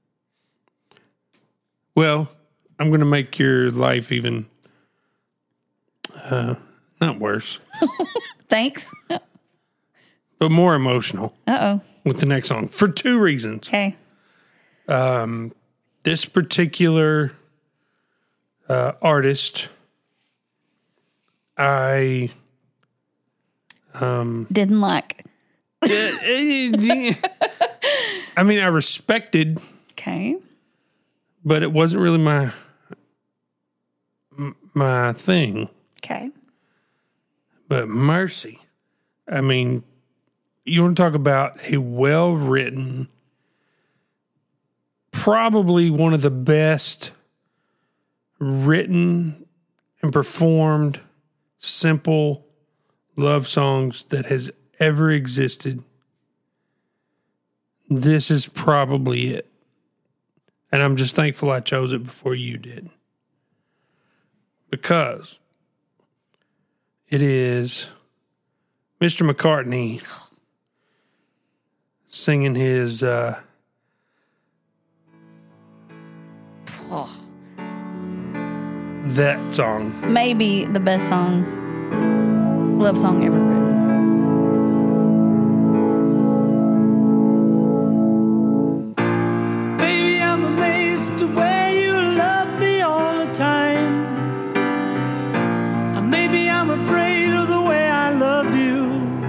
Well, I'm going to make your life even, uh, not worse, Thanks. but more emotional Uh-oh. with the next song for two reasons. Okay. This particular uh, artist, I Didn't like. I mean, I respected, Okay. but it wasn't really my my thing. Okay. But mercy, I mean, you want to talk about a well-written, probably one of the best written and performed simple love songs that has ever existed. This is probably it. And I'm just thankful I chose it before you did. Because it is Mister McCartney singing his uh, Oh, that song. maybe the best song, love song ever written. Baby, I'm amazed at the way you love me all the time. And maybe I'm afraid of the way I love you.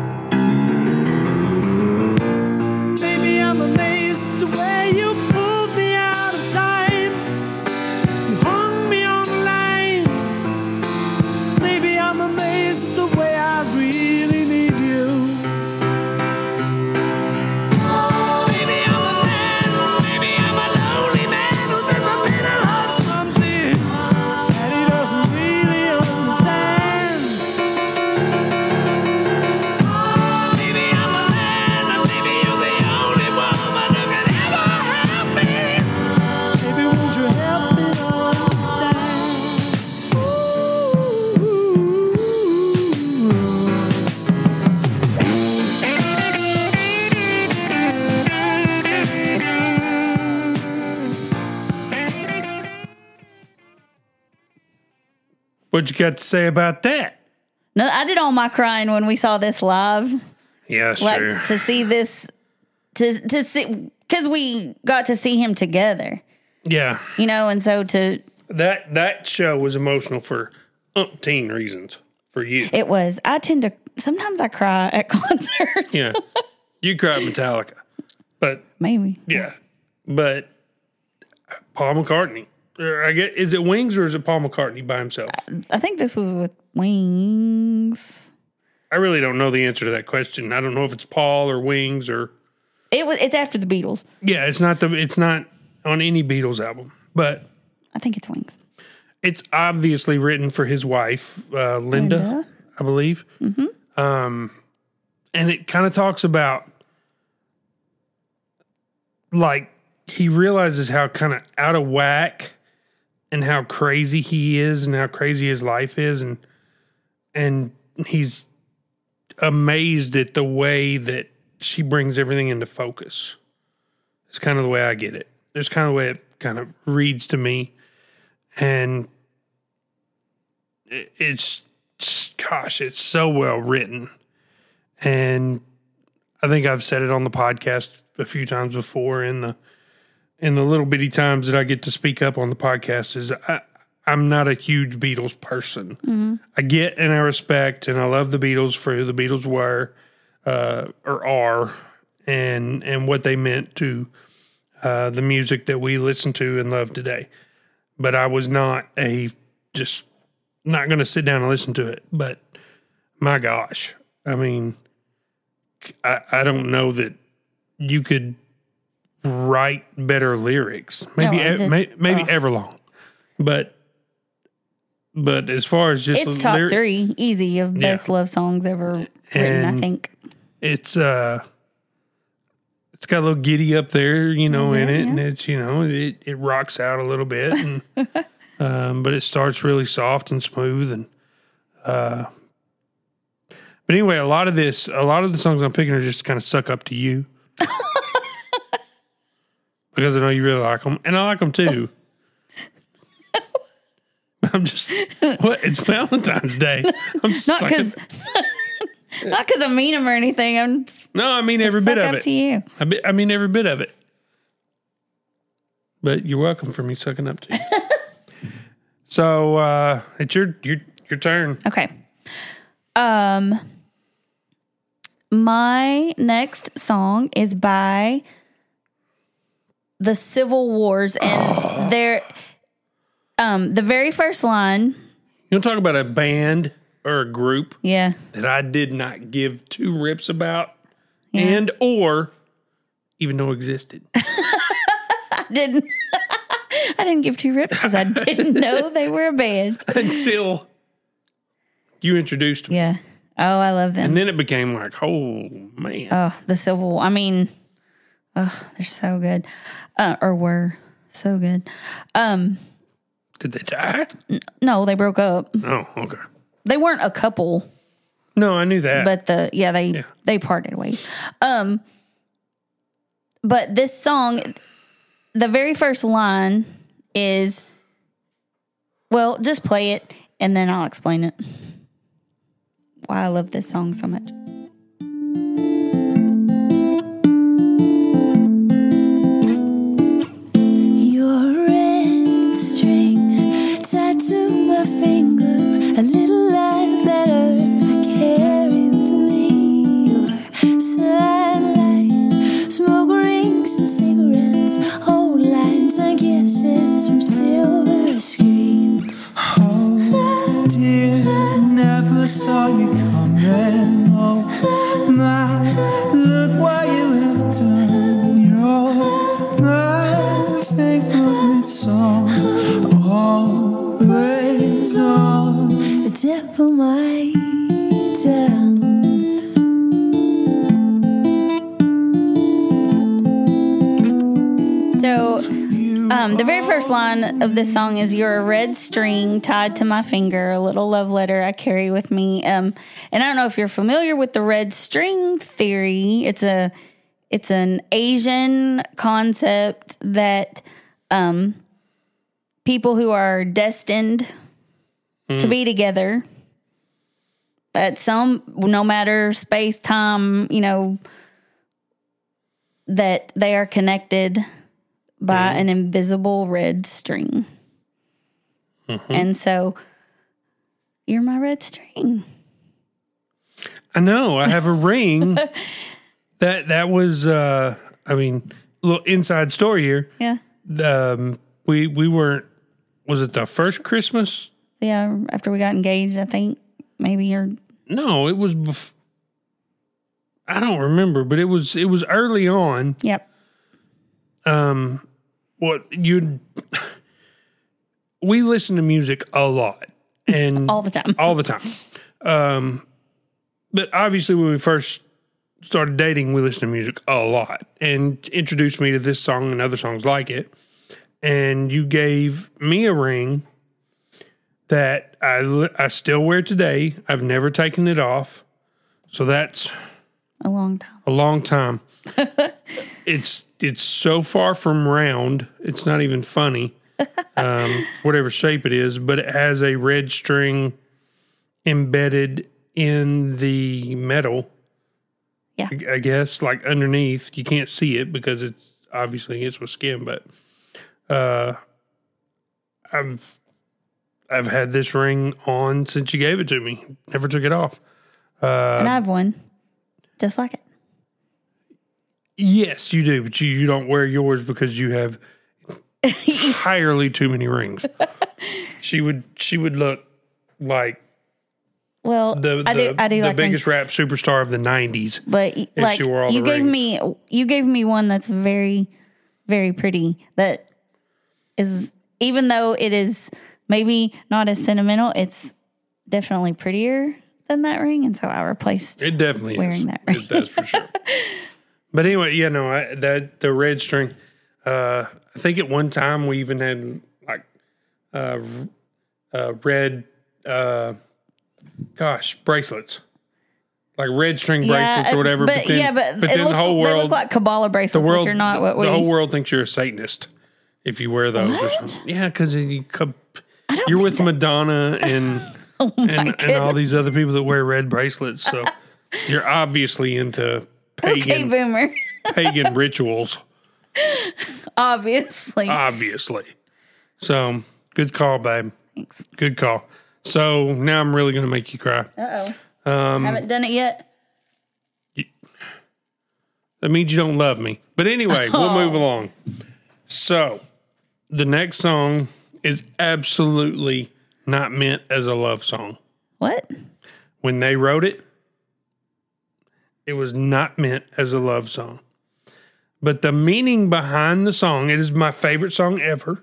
Baby, I'm amazed at the way you pulled me out of time. You hung me on the line. Maybe I'm amazed at the way I really need you. Maybe I'm a man, maybe I'm a lonely man who's in the middle of something that he doesn't really understand. Maybe I'm a man, and maybe you're the only woman who can ever help me. Maybe won't you help me understand? What you got to say about that? No, I did all my crying when we saw this live. Yeah, Like sure. to see this, to to see because we got to see him together, Yeah, you know, and so to that that show was emotional for umpteen reasons for you. it was. I tend to sometimes I cry at concerts. Yeah, you cried Metallica, but Maybe. yeah, but Paul McCartney. Or I get, is it Wings or is it Paul McCartney by himself? I think this was with Wings. I really don't know the answer to that question. I don't know if it's Paul or Wings or It was. It's after the Beatles. yeah. It's not the. It's not on any Beatles album, but I think it's Wings. it's obviously written for his wife, uh, Linda, Linda. I believe. Mm-hmm. Um, and it kind of talks about like he realizes how kind of out of whack and how crazy he is and how crazy his life is. And, and he's amazed at the way that she brings everything into focus. It's kind of the way I get it. It's kind of the way it kind of reads to me. And it, it's, gosh, it's so well written. And I think I've said it on the podcast a few times before in the, in the little bitty times that I get to speak up on the podcast is I, I'm not a huge Beatles person. Mm-hmm. I get and I respect and I love the Beatles for who the Beatles were, uh, or are, and, and what they meant to, uh, the music that we listen to and love today. But I was not a, just not going to sit down and listen to it. But my gosh, I mean, I, I don't know that you could write better lyrics. Maybe, No, e- the- may, maybe oh. Everlong. But, but as far as just It's top lyric- three easy of best Yeah. love songs ever written, I And- think. it's uh it's got a little giddy up there, you know, in Yeah, it, yeah. and it's, you know, it, it rocks out a little bit, and um, but it starts really soft and smooth, and uh, but anyway, a lot of this, a lot of the songs I'm picking are just kind of suck up to you because I know you really like them, and I like them too. I'm just what? It's Valentine's Day. I'm Not sucking- because not because I mean them or anything. I'm just no, I mean every bit suck of up it. to you. I, be, I mean every bit of it. But you're welcome for me sucking up to you. So uh, it's your your your turn. Okay. Um, my next song is by the Civil Wars, and they're um the very first line. You want to talk about a band or a group Yeah, that I did not give two rips about, Yeah. and or even know existed I didn't. I didn't give two rips because I didn't know they were a band. until you introduced me. Yeah. Oh, I love them. And then it became like, oh man, Oh, the Civil War. I mean, oh, they're so good. Uh, or were so good. Um, did they die? no, they broke up. Oh, okay. They weren't a couple, No, I knew that. but the yeah, they Yeah. they parted ways. Um, but this song, the very first line is, well, just play it and then I'll explain it. Why I love this song so much. Your red string tied to my finger, a little life letter I carry with me. Your sunlight, smoke rings and cigarettes, old lines and kisses from silver screens. Oh dear, never saw you coming. Oh my, look what you have done. You're my favorite song, always on The tip of my tongue. So, um, the very first line of this song is "You're a red string tied to my finger, a little love letter I carry with me." Um, and I don't know if you're familiar with the red string theory. It's a it's an Asian concept that um, people who are destined to be together at some, no matter space, time, you know, that they are connected by an invisible red string. And so you're my red string. I know. I have a ring. that that was. Uh, I mean, little inside story here. Yeah. Um, we we weren't. Was it the first Christmas? Yeah. After we got engaged, I think maybe you're. No, it was. Bef- I don't remember, but it was it was early on. Yep. Um, what you? We listen to music a lot and All the time. all the time. Um, but obviously, when we first started dating, we listened to music a lot and introduced me to this song and other songs like it. and you gave me a ring that I, li- I still wear today. I've never taken it off. So that's A long time. a long time. it's it's so far from round, it's not even funny, um, whatever shape it is, but it has a red string embedded in the metal. Yeah. I I guess, like underneath. You can't see it because it's obviously it's with skin, but uh, I've I've had this ring on since you gave it to me. Never took it off. Uh, and I have one just like it. Yes, you do, but you, you don't wear yours because you have entirely too many rings. She would she would look like Well, the the, I do. I do the like biggest rings, rap superstar of the nineties. but y- like she wore all you the gave rings. me, you gave me one that's very, very pretty. That is, even though it is maybe not as sentimental, it's definitely prettier than that ring, and so I replaced. It definitely Wearing is. that ring. It does for sure. But anyway, yeah, no, I, that the red string. Uh, I think at one time we even had like uh, uh, red, uh, gosh, bracelets, like red string bracelets or whatever. But, then, yeah, but, but it then looks, the whole they world, look like Kabbalah bracelets, the world, which are not what we. the whole world thinks you're a Satanist if you wear those. Or What? something. Yeah, because you come, I don't you're think with that- Madonna and Oh my and, and all goodness. these other people that wear red bracelets. So you're obviously into Okay, pagan boomer. pagan rituals, Obviously. obviously. So good call, babe. Thanks. Good call. So now I'm really going to make you cry. Uh oh. Um, Haven't done it yet. That means you don't love me. But anyway, we'll Oh. move along. So the next song is absolutely not meant as a love song. What? When they wrote it, it was not meant as a love song. But the meaning behind the song, it is my favorite song ever.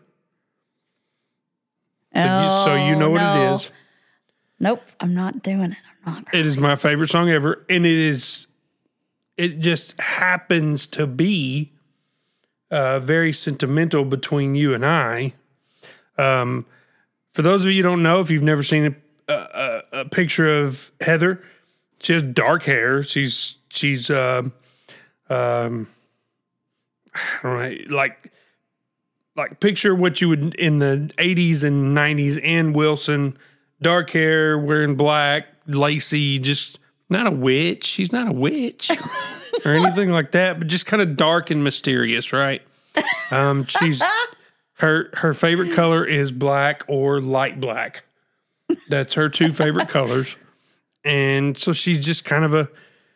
So, you, so you know what Oh, no. it is. Nope, I'm not doing it. I'm not. It is my favorite song ever. And it is, it just happens to be uh, very sentimental between you and I. Um, for those of you who don't know, if you've never seen a, a, a picture of Heather, she has dark hair. She's, she's, um, um, I don't know, like, like picture what you would in the eighties and nineties. Ann Wilson, dark hair, wearing black, lacy, just not a witch. She's not a witch or anything like that, but just kind of dark and mysterious, right? Um, she's her her favorite color is black or light black. That's her two favorite colors, and so she's just kind of a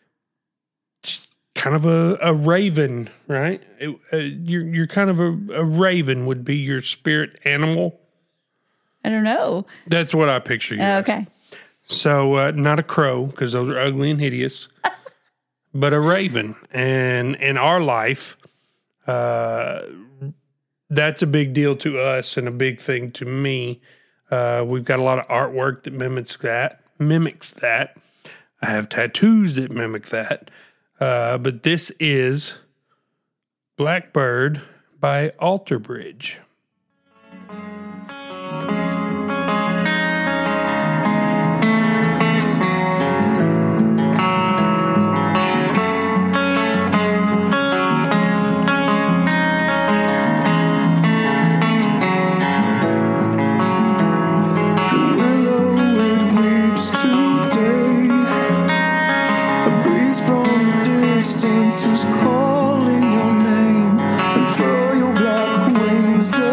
kind of a, a raven, right? It, uh, you're you're kind of a, a raven would be your spirit animal. I don't know. That's what I picture you. as. Okay. So uh, not a crow because those are ugly and hideous, but a raven. And in our life, uh, that's a big deal to us and a big thing to me. Uh, we've got a lot of artwork that mimics that. Mimics that. I have tattoos that mimic that. Uh, but this is Blackbird by Alter Bridge. Willow, it weeps today. A breeze from the distance is calling your name, and furl your black wings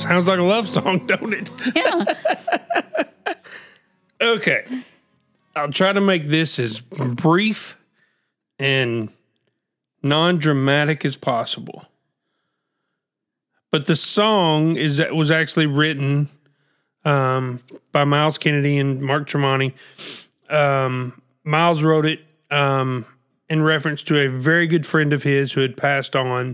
Sounds like a love song, don't it? Yeah. Okay. I'll try to make this as brief and non-dramatic as possible. But the song is that was actually written um, by Miles Kennedy and Mark Tremonti. Um, Miles wrote it um, in reference to a very good friend of his who had passed on,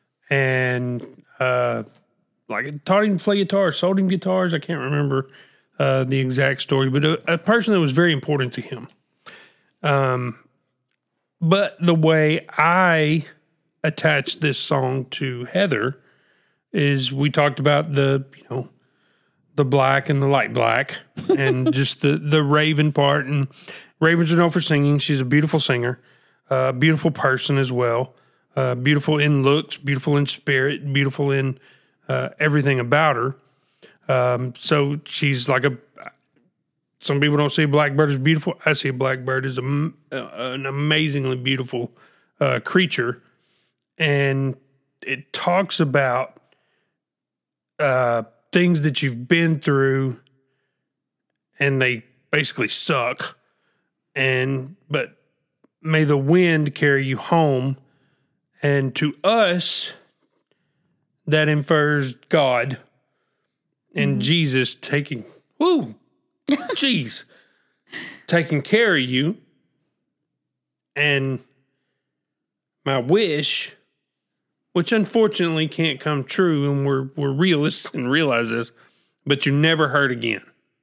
and uh, like taught him to play guitar, sold him guitars. I can't remember uh, the exact story, but a, a person that was very important to him. Um, but the way I attached this song to Heather is we talked about the, you know, the black and the light black and just the, the Raven part. And Ravens are known for singing. She's a beautiful singer, a uh, beautiful person as well, uh, beautiful in looks, beautiful in spirit, beautiful in uh, everything about her. Um, so she's like a, some people don't see a blackbird as beautiful. I see a blackbird as a, uh, an amazingly beautiful uh, creature. And it talks about uh, things that you've been through and they basically suck. And, but may the wind carry you home. And to us, that infers God and mm-hmm. Jesus taking, whoo, jeez, taking care of you. And my wish, which unfortunately can't come true, and we're we're realists and realize this, but you never hurt again.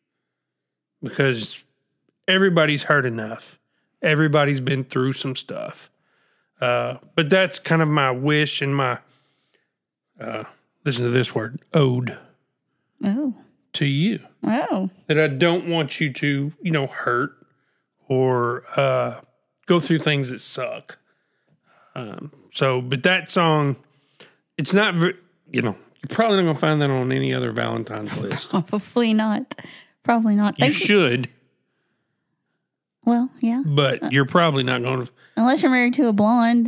Because everybody's hurt enough. Everybody's been through some stuff. Uh, but that's kind of my wish and my, uh, listen to this word, ode oh. to you. Oh. That I don't want you to, you know, hurt or uh, go through things that suck. Um, so, but that song, it's not, ver- you know, you're probably not going to find that on any other Valentine's list. Probably not. Probably not. You Thank should. Well, yeah. But you're probably not going to. Unless you're married to a blonde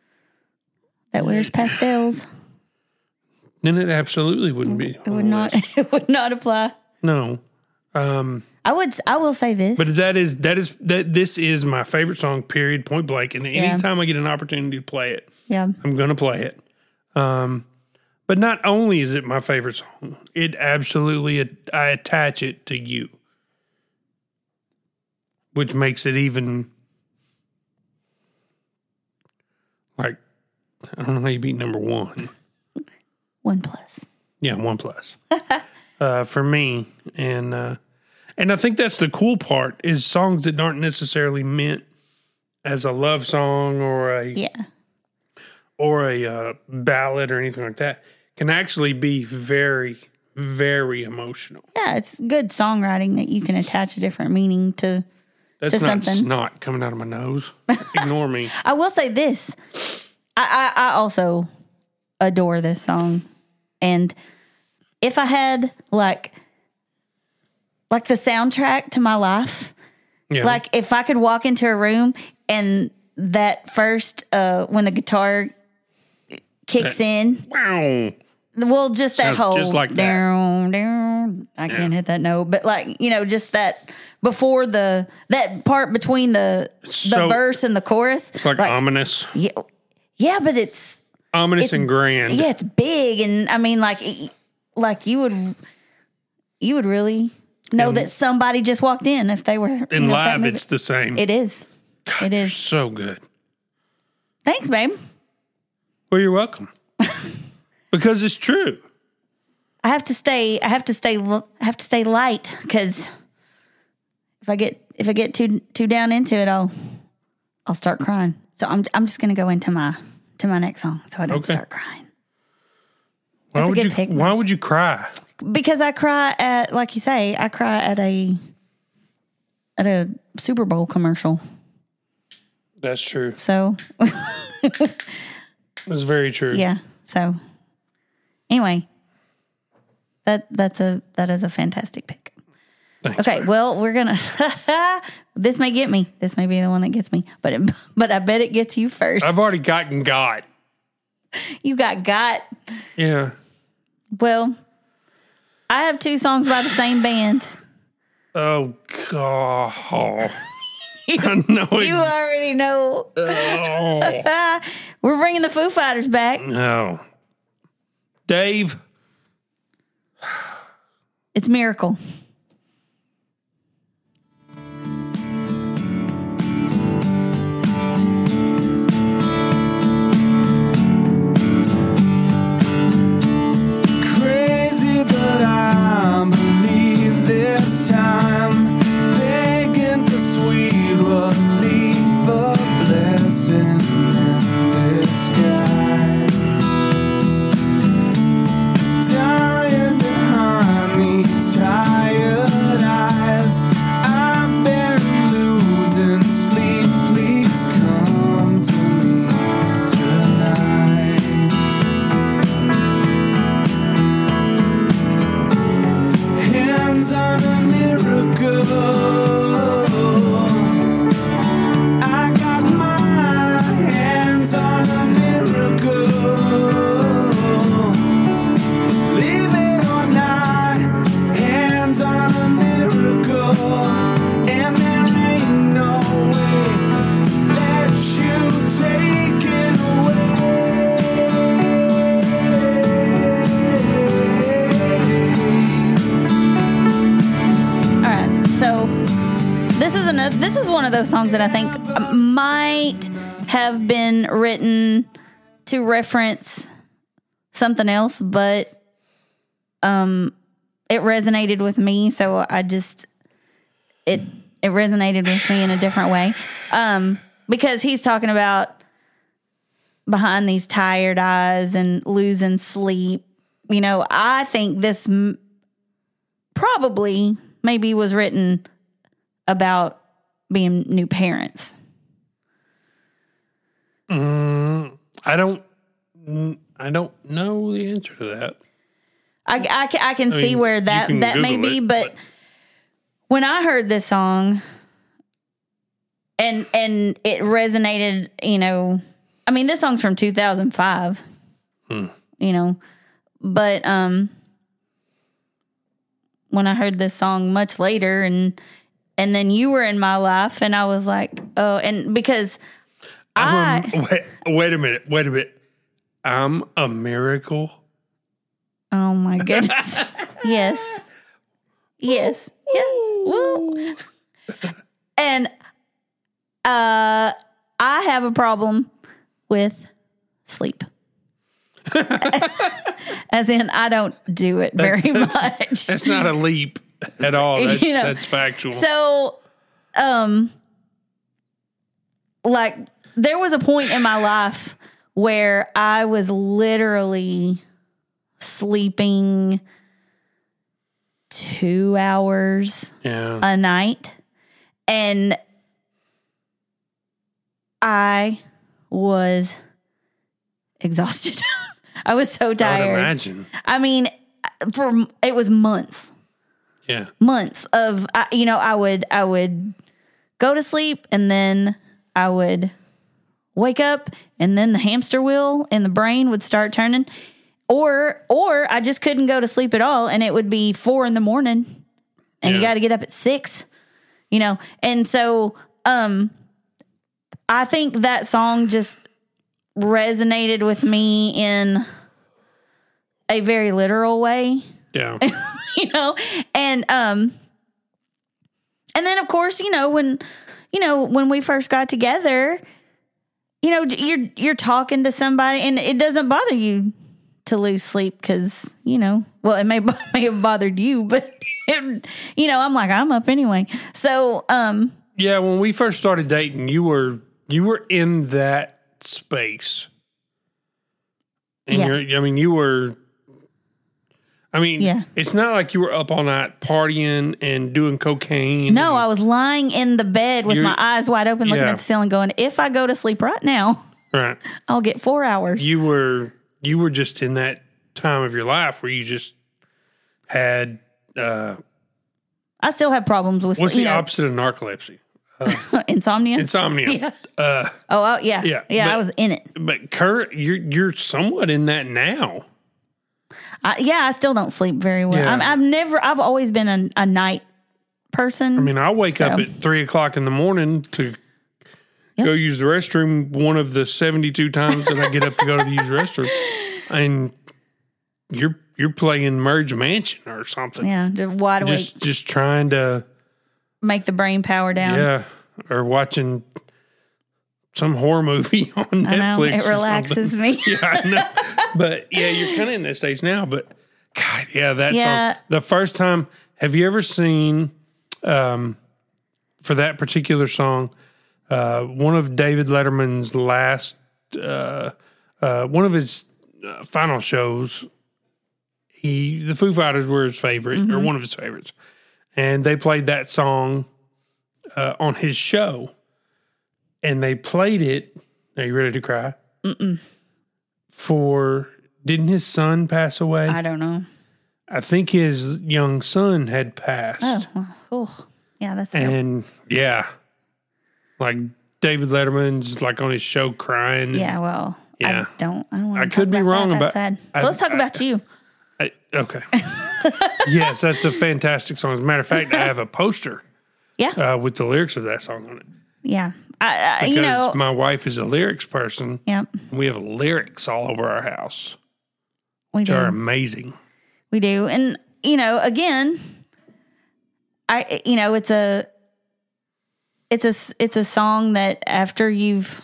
that wears pastels. Then it absolutely wouldn't be. It would not. It would not apply. No. Um, I would. I will say this. But that is that is that. This is my favorite song. Period. Point blank. And anytime yeah. I get an opportunity to play it, yeah, I'm gonna play it. Um, but not only is it my favorite song, it absolutely I attach it to you, which makes it even like I don't know how you beat number one. One plus. Yeah, one plus. uh, for me. And uh, and I think that's the cool part is songs that aren't necessarily meant as a love song or a yeah. or a uh, ballad or anything like that can actually be very, very emotional. Yeah, it's good songwriting that you can attach a different meaning to. That's to not something. snot coming out of my nose. Ignore me. I will say this. I, I, I also adore this song. And if I had like like the soundtrack to my life, yeah. like if I could walk into a room and that first uh, when the guitar kicks that, in, wow. Well, just that Sounds whole just like that. Down, down, I can't yeah. hit that note, but like you know, just that before the that part between the so, the verse and the chorus, it's like, like ominous. Yeah, yeah, but it's ominous it's, and grand. Yeah, it's big, and I mean, like, like you would you would really know and, that somebody just walked in if they were in you know, live. It's the same. It is. God, it is so good. Thanks, babe. Well, you're welcome. Because it's true. I have to stay. I have to stay. I have to stay light because if I get if I get too too down into it, I'll I'll start crying. So I'm I'm just gonna go into my to my next song so I don't okay. start crying. Why That's would you? pick, why would you cry? Because I cry at, like you say, I cry at a at a Super Bowl commercial. That's true. So that's very true. Yeah. So anyway, that that's a that is a fantastic pick. Thanks, okay, man. well, we're gonna. This may get me. This may be the one that gets me, but it, but I bet it gets you first. I've already gotten got. You got got. Yeah. Well, I have two songs by the same band. Oh God! I know You it's, already know. oh, We're bringing the Foo Fighters back. no, Dave. It's Miracle. Crazy, but I believe this time. Begging for sweet relief, a blessing in disguise. Dying behind these tired eyes. I've been losing sleep. Please come to me tonight. Hands on a miracle. I got my hands on a miracle. Believe it or not, hands on a miracle. And there ain't no way that you take it away. All right. So this is another, this is one of those songs that I think might have been written to reference something else, but um, it resonated with me. So I just it it resonated with me in a different way, um, because he's talking about behind these tired eyes and losing sleep. You know, I think this m- probably maybe was written about being new parents. Mm, I don't. I don't know the answer to that. I, I, ca- I can I see mean, where you that can that may Google be, it, but, but- when I heard this song and and it resonated, you know, I mean, this song's from two thousand five, Hmm. you know, but um, when I heard this song much later, and and then you were in my life, and I was like, oh, and because I I'm a- wait, wait a minute. Wait a minute. I'm a miracle. oh my goodness, yes, yes, yeah, woo. And uh, I have a problem with sleep. As in, I don't do it very much. That's not a leap at all. That's, You know, that's factual. So, um, like, there was a point in my life where I was literally sleeping two hours yeah. a night, and I was exhausted. I was so I would tired. imagine. I mean, for it was months, Yeah. months of I, you know, I would I would go to sleep, and then I would wake up, and then the hamster wheel in the brain would start turning, or or I just couldn't go to sleep at all, and it would be four in the morning, and you Yeah. got to get up at six, you know, and so um, I think that song just resonated with me in a very literal way. Yeah. You know, and um and then of course, you know, when you know when we first got together, you know, you're you're talking to somebody, and it doesn't bother you to lose sleep because, you know, well, it may may have bothered you, but it, you know, I'm like, I'm up anyway. So um Yeah, when we first started dating, you were you were in that space. And Yeah. you're I mean, you were I mean, Yeah. it's not like you were up all night partying and doing cocaine. no, I was lying in the bed with You're- my eyes wide open, looking Yeah. at the ceiling, going, if I go to sleep right now, Right. I'll get four hours. You were you were just in that time of your life where you just had uh I still have problems with what's you the know, opposite of narcolepsy? insomnia. Insomnia. Yeah. Uh Oh, oh yeah, Yeah, yeah, but- I was in it. but current you're you're somewhat in that now. I, yeah, I still don't sleep very well. Yeah. I'm, I've never, I've always been a, a night person. I mean, I wake So- up at three o'clock in the morning to Yep. go use the restroom one of the seventy-two times that I get up to go to use the restroom. And you're you're playing Merge Mansion or something. yeah, just wide awake, Just just trying to make the brain power down. yeah, or watching some horror movie on Netflix. I know, it or something. relaxes me. Yeah, I know. But yeah, you're kind of in that stage now. But God, yeah, that Yeah. song. The first time, have you ever seen um, for that particular song, uh, one of David Letterman's last, uh, uh, one of his uh, final shows? He, the Foo Fighters were his favorite, Mm-hmm. or one of his favorites, and they played that song uh, on his show, and they played it. Are you ready to cry? Mm-mm. For didn't his son pass away? I don't know. I think his young son had passed. Oh, well, oh, yeah, that's terrible. And yeah, like David Letterman's like on his show crying. Yeah, well, Yeah. I don't. I don't want I to. could be wrong that. about- That's sad. I- So let's talk I- about you. I, okay. Yes, that's a fantastic song. As a matter of fact, I have a poster Yeah, uh, with the lyrics of that song on it. yeah. I, I, Because you know, my wife is a lyrics person. yeah, We have lyrics all over our house, we which do. are amazing. We do. And, you know, again, I, you know, it's a, it's a, it's a song that after you've,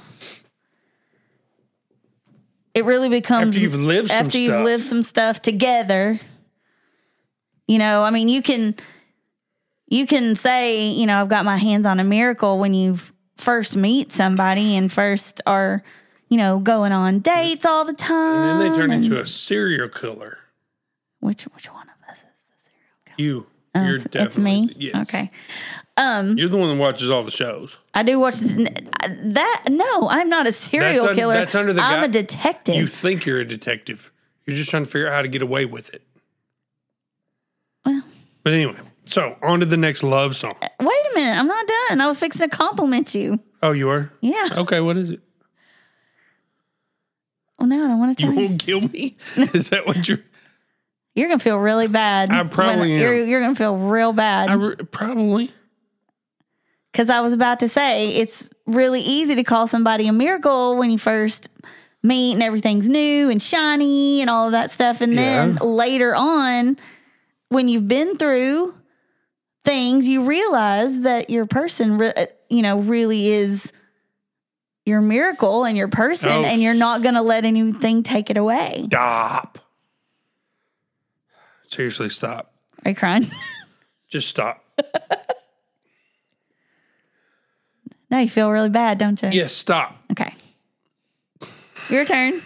it really becomes, After you've lived some after you've stuff. lived some stuff together, you know, I mean, you can, you can say, you know, I've got my hands on a miracle when you first meet somebody and first are, you know, going on dates all the time. And then they turn and- into a serial killer. which, which one of us is the serial killer? You. Oh, You're it's, definitely. it's me. Yes. Okay. You're the one that watches all the shows. I do watch that. No, I'm not a serial That's un- killer. that's under the I'm guy- a detective. You think you're a detective. You're just trying to figure out how to get away with it. Well. But anyway, so on to the next love song. Wait a minute. I'm not done. I was fixing to compliment you. Oh, you are? Yeah. Okay, what is it? Well, no, I don't want to You tell you. won't kill me? Is that what you're... You're going to feel really bad. I probably when- am. You're, you're going to feel real I bad. re- probably. Because I was about to say, it's really easy to call somebody a miracle when you first meet and everything's new and shiny and all of that stuff. And then Yeah. later on, when you've been through things, you realize that your person, re- you know, really is your miracle and your person, Oh, and you're not going to let anything take it away. Stop. Seriously, stop. Are you crying? Just stop. No, you feel really bad, don't you? Yes, stop. Okay. Your turn.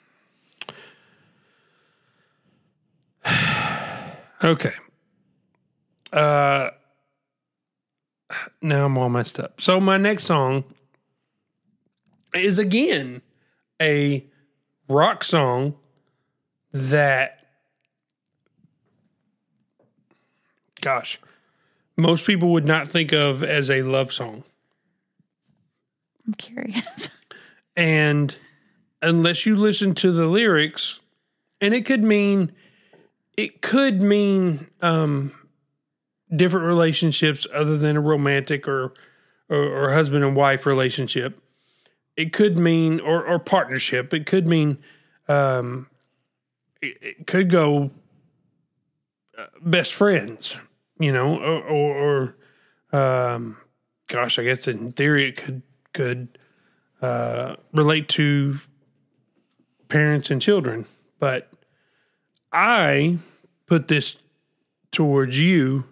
Okay. Uh, now I'm all messed up. So my next song is again a rock song that, gosh, most people would not think of as a love song. I'm curious. And unless you listen to the lyrics, and it could mean, it could mean um, different relationships other than a romantic or, or, or husband and wife relationship. It could mean, or, or partnership. It could mean, um, it, it could go uh, best friends, you know, or, or, or um, gosh, I guess in theory it could, could uh, relate to parents and children. But I put this towards you,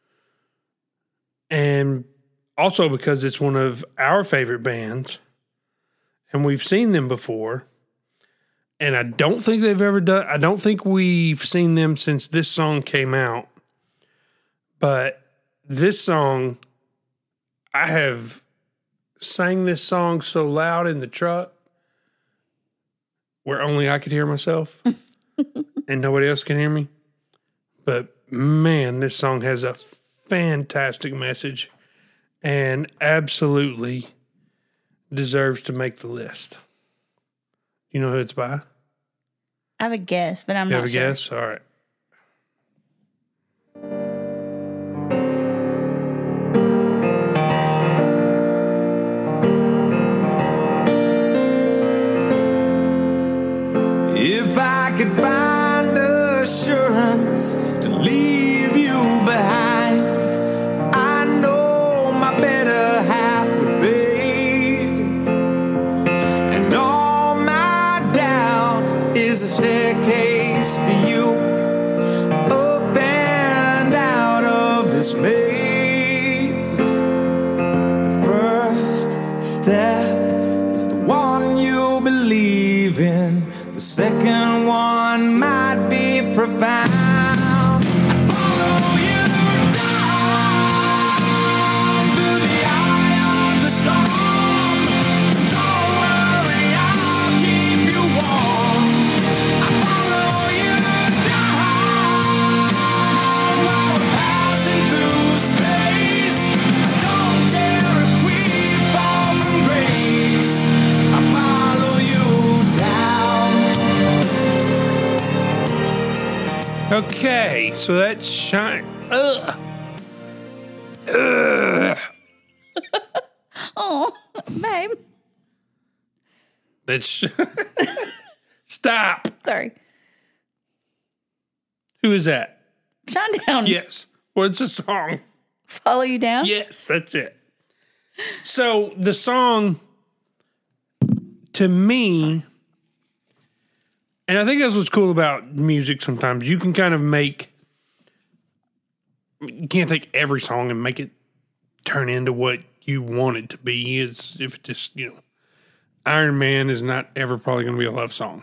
and also because it's one of our favorite bands, and we've seen them before, and I don't think they've ever done, I don't think we've seen them since this song came out, but this song, I have sang this song so loud in the truck where only I could hear myself and nobody else can hear me. But man, this song has a fantastic message and absolutely deserves to make the list. You know who it's by? I have a guess, but I'm You not have a sure. guess? All right. If I could find assurance to leave you behind, I know my better half would fade, and all my doubt is a staircase for you up and out of this maze. The first step is the one you believe in. The second one might be profound. I follow you down through the eye of the storm. Don't worry, I'll keep you warm. I follow you down while we're passing through space. I don't care if we fall from grace. I follow you down. Okay, so that's Shine. Ugh. Ugh. Oh, babe. That's. Stop. Sorry. Who is that? Shinedown. Yes. What's the song? Follow you down? Yes, that's it. So the song, to me, and I think that's what's cool about music sometimes. You can kind of make, you can't take every song and make it turn into what you want it to be. It's if it just, you know, Iron Man is not ever probably going to be a love song.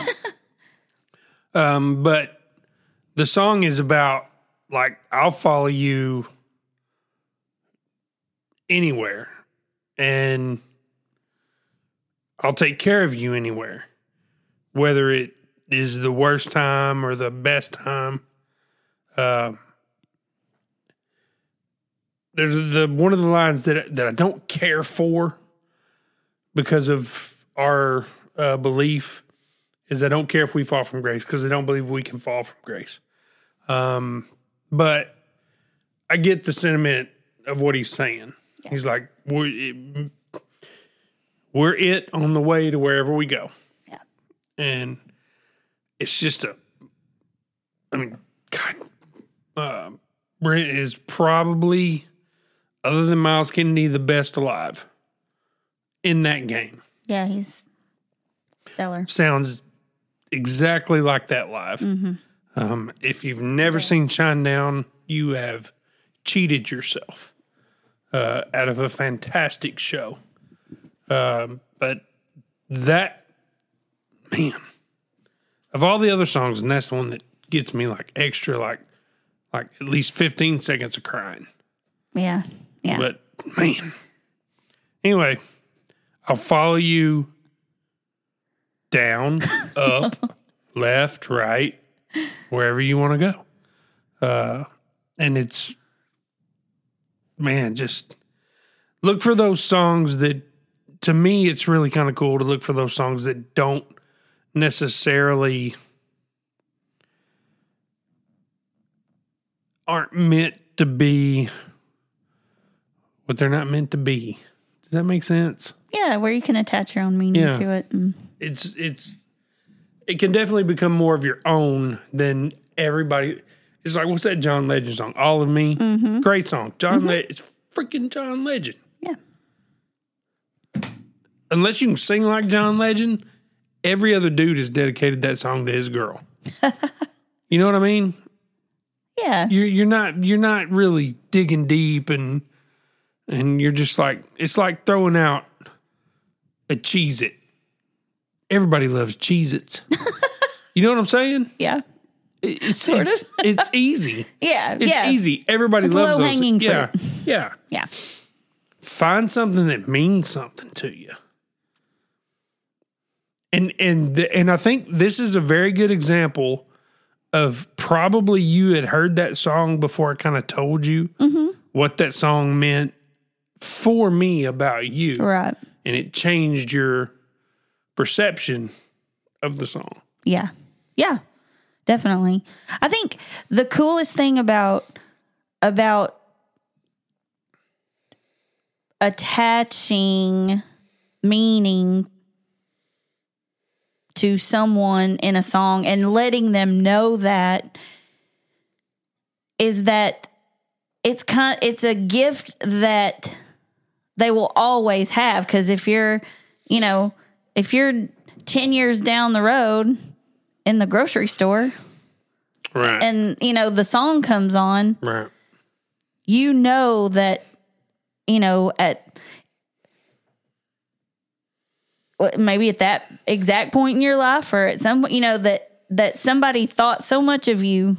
um, but the song is about, like, I'll follow you anywhere, and I'll take care of you anywhere, whether it is the worst time or the best time. Uh, there's the one of the lines that that I don't care for because of our uh, belief is I don't care if we fall from grace because I don't believe we can fall from grace. Um, but I get the sentiment of what he's saying. Yeah. He's like, we're it, we're it on the way to wherever we go. Yeah. And it's just a, I mean, God, uh, Brent is probably, other than Miles Kennedy, the best alive in that game. Yeah, he's stellar. Sounds exactly like that live. Mm-hmm. Um, if you've never yes. seen Shinedown, you have cheated yourself uh, out of a fantastic show. Um, but that, man, of all the other songs, and that's the one that gets me like extra, like, like at least fifteen seconds of crying. Yeah. Yeah. But man, anyway, I'll follow you down, up, left, right, wherever you want to go. Uh, and it's, man, just look for those songs that, to me, it's really kind of cool to look for those songs that don't necessarily aren't meant to be what they're not meant to be. Does that make sense? Yeah, where you can attach your own meaning Yeah. to it. And It's it's it can definitely become more of your own than everybody. It's like, what's that John Legend song? All of Me. Mm-hmm. Great song. John mm-hmm. Le- it's freaking John Legend. Yeah. Unless you can sing like John Legend, every other dude has dedicated that song to his girl. You know what I mean? Yeah. You're you're not you're not really digging deep, and and you're just like, it's like throwing out a Cheez-It. Everybody loves Cheez-Its. You know what I'm saying? Yeah. It, it's Sort it's, of. it's easy. Yeah. It's yeah. easy. Everybody It's loves those. low-hanging Yeah. fruit. Yeah. Yeah. Find something that means something to you. And and the, and I think this is a very good example of probably you had heard that song before I kind of told you Mm-hmm. what that song meant for me about you. Right. And it changed your perception of the song. Yeah. Yeah, definitely. I think the coolest thing about about attaching meaning to someone in a song and letting them know that is that it's kind it's a gift that they will always have. Because if you're, you know, if you're ten years down the road in the grocery store, right, and, you know, the song comes on, right, you know that, you know, at maybe at that exact point in your life or at some, you know, that, that somebody thought so much of you,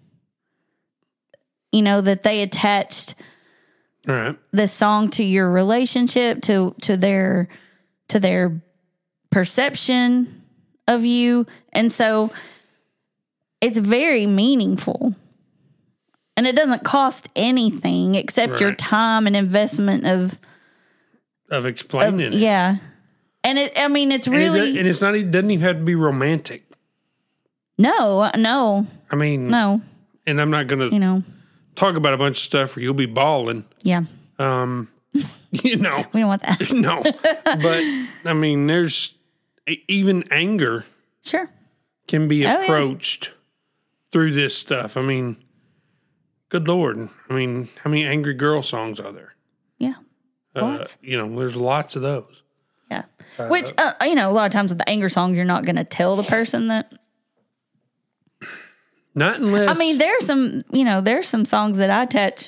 you know, that they attached right, this song to your relationship, to, to their, to their perception of you. And so it's very meaningful. And it doesn't cost anything except Right. your time and investment of, of explaining of it. yeah. And it, I mean, it's And it really, do- and it's not, it doesn't even have to be romantic. no, no, I mean, no, and I'm not going you to know, talk about a bunch of stuff where you'll be bawling. yeah, Um, you know, we don't want that. no, but I mean, there's e- even anger Sure. can be Oh, yeah. approached through this stuff. I mean, good Lord. I mean, how many angry girl songs are there? Yeah. Uh, Lots. you know, there's lots of those. Yeah. Which, uh, you know, a lot of times with the anger songs, you're not going to tell the person that. Not unless. I mean, there's some, you know, there's some songs that I attach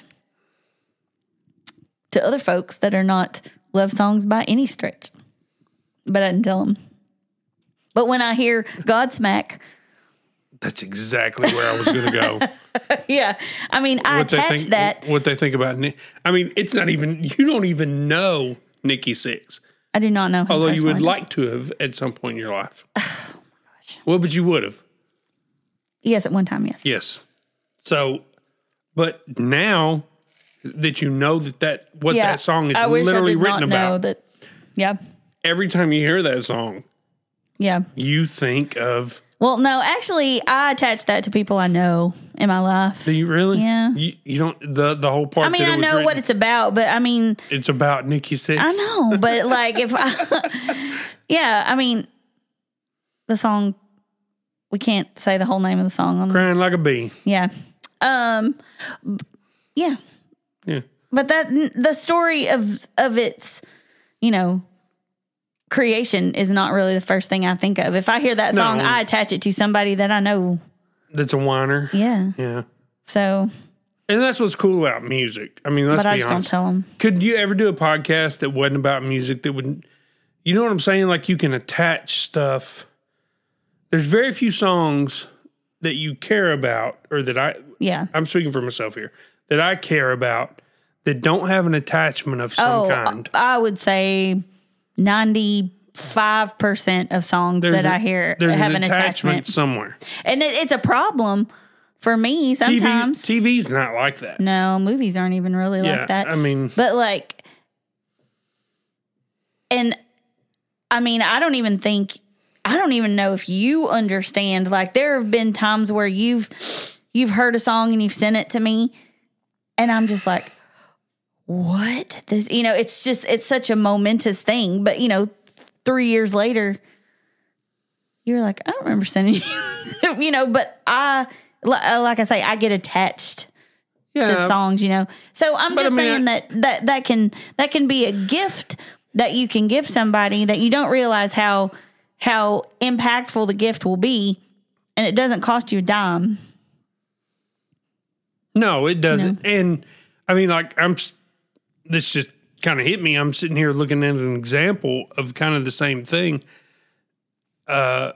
to other folks that are not love songs by any stretch. But I didn't tell them. But when I hear Godsmack, that's exactly where I was going to go. yeah, I mean, I What they attach think, that. what they think about. Ni- I mean, it's not even. You don't even know Nikki Sixx, I do not know him although you would personally. like to have at some point in your life. Oh my gosh. Well, but you would have. Yes, at one time, yes. Yes. So, but now that you know that that what Yeah, that song is I wish literally I did written not know about, that. Yeah, every time you hear that song, yeah. you think of. Well, no, actually, I attach that to people I know in my life. Do you really? Yeah. You, you don't the the whole part. I mean, that it I was know written, what it's about, but I mean, It's about Nikki Sixx. I know, but like if I, yeah, I mean, the song, we can't say the whole name of the song on the, Crying like a bee. yeah, um, b- yeah, Yeah. but that the story of of its, you know, creation is not really the first thing I think of. If I hear that song, No. I attach it to somebody that I know. That's a whiner. Yeah, Yeah. so, And that's what's cool about music. I mean, let's but I be just honest. don't tell them. Could you ever do a podcast that wasn't about music that would, you know what I'm saying? Like you can attach stuff. There's very few songs that you care about or that I, Yeah. I'm speaking for myself here, that I care about that don't have an attachment of some Oh, kind. I would say ninety-five percent of songs There's that a- I hear there's have an an attachment, attachment. somewhere. And it, it's a problem for me T V, sometimes. T V's not like that. No, movies aren't even really Yeah, like that. I mean, But like, and I mean, I don't even think, I don't even know if you understand. Like, there have been times where you've, you've heard a song and you've sent it to me, and I'm just like, what? This, you know, it's just, it's such a momentous thing. But, you know, three years later, you're like, I don't remember sending you, you know, but I, li- like I say, I get attached yeah, to songs, you know. So I'm But just I mean, saying I- that, that that can that can be a gift that you can give somebody that you don't realize how how impactful the gift will be, and it doesn't cost you a dime. No, it doesn't. And I mean, like, I'm, s- this just kind of hit me. I'm sitting here looking at an example of kind of the same thing. Uh,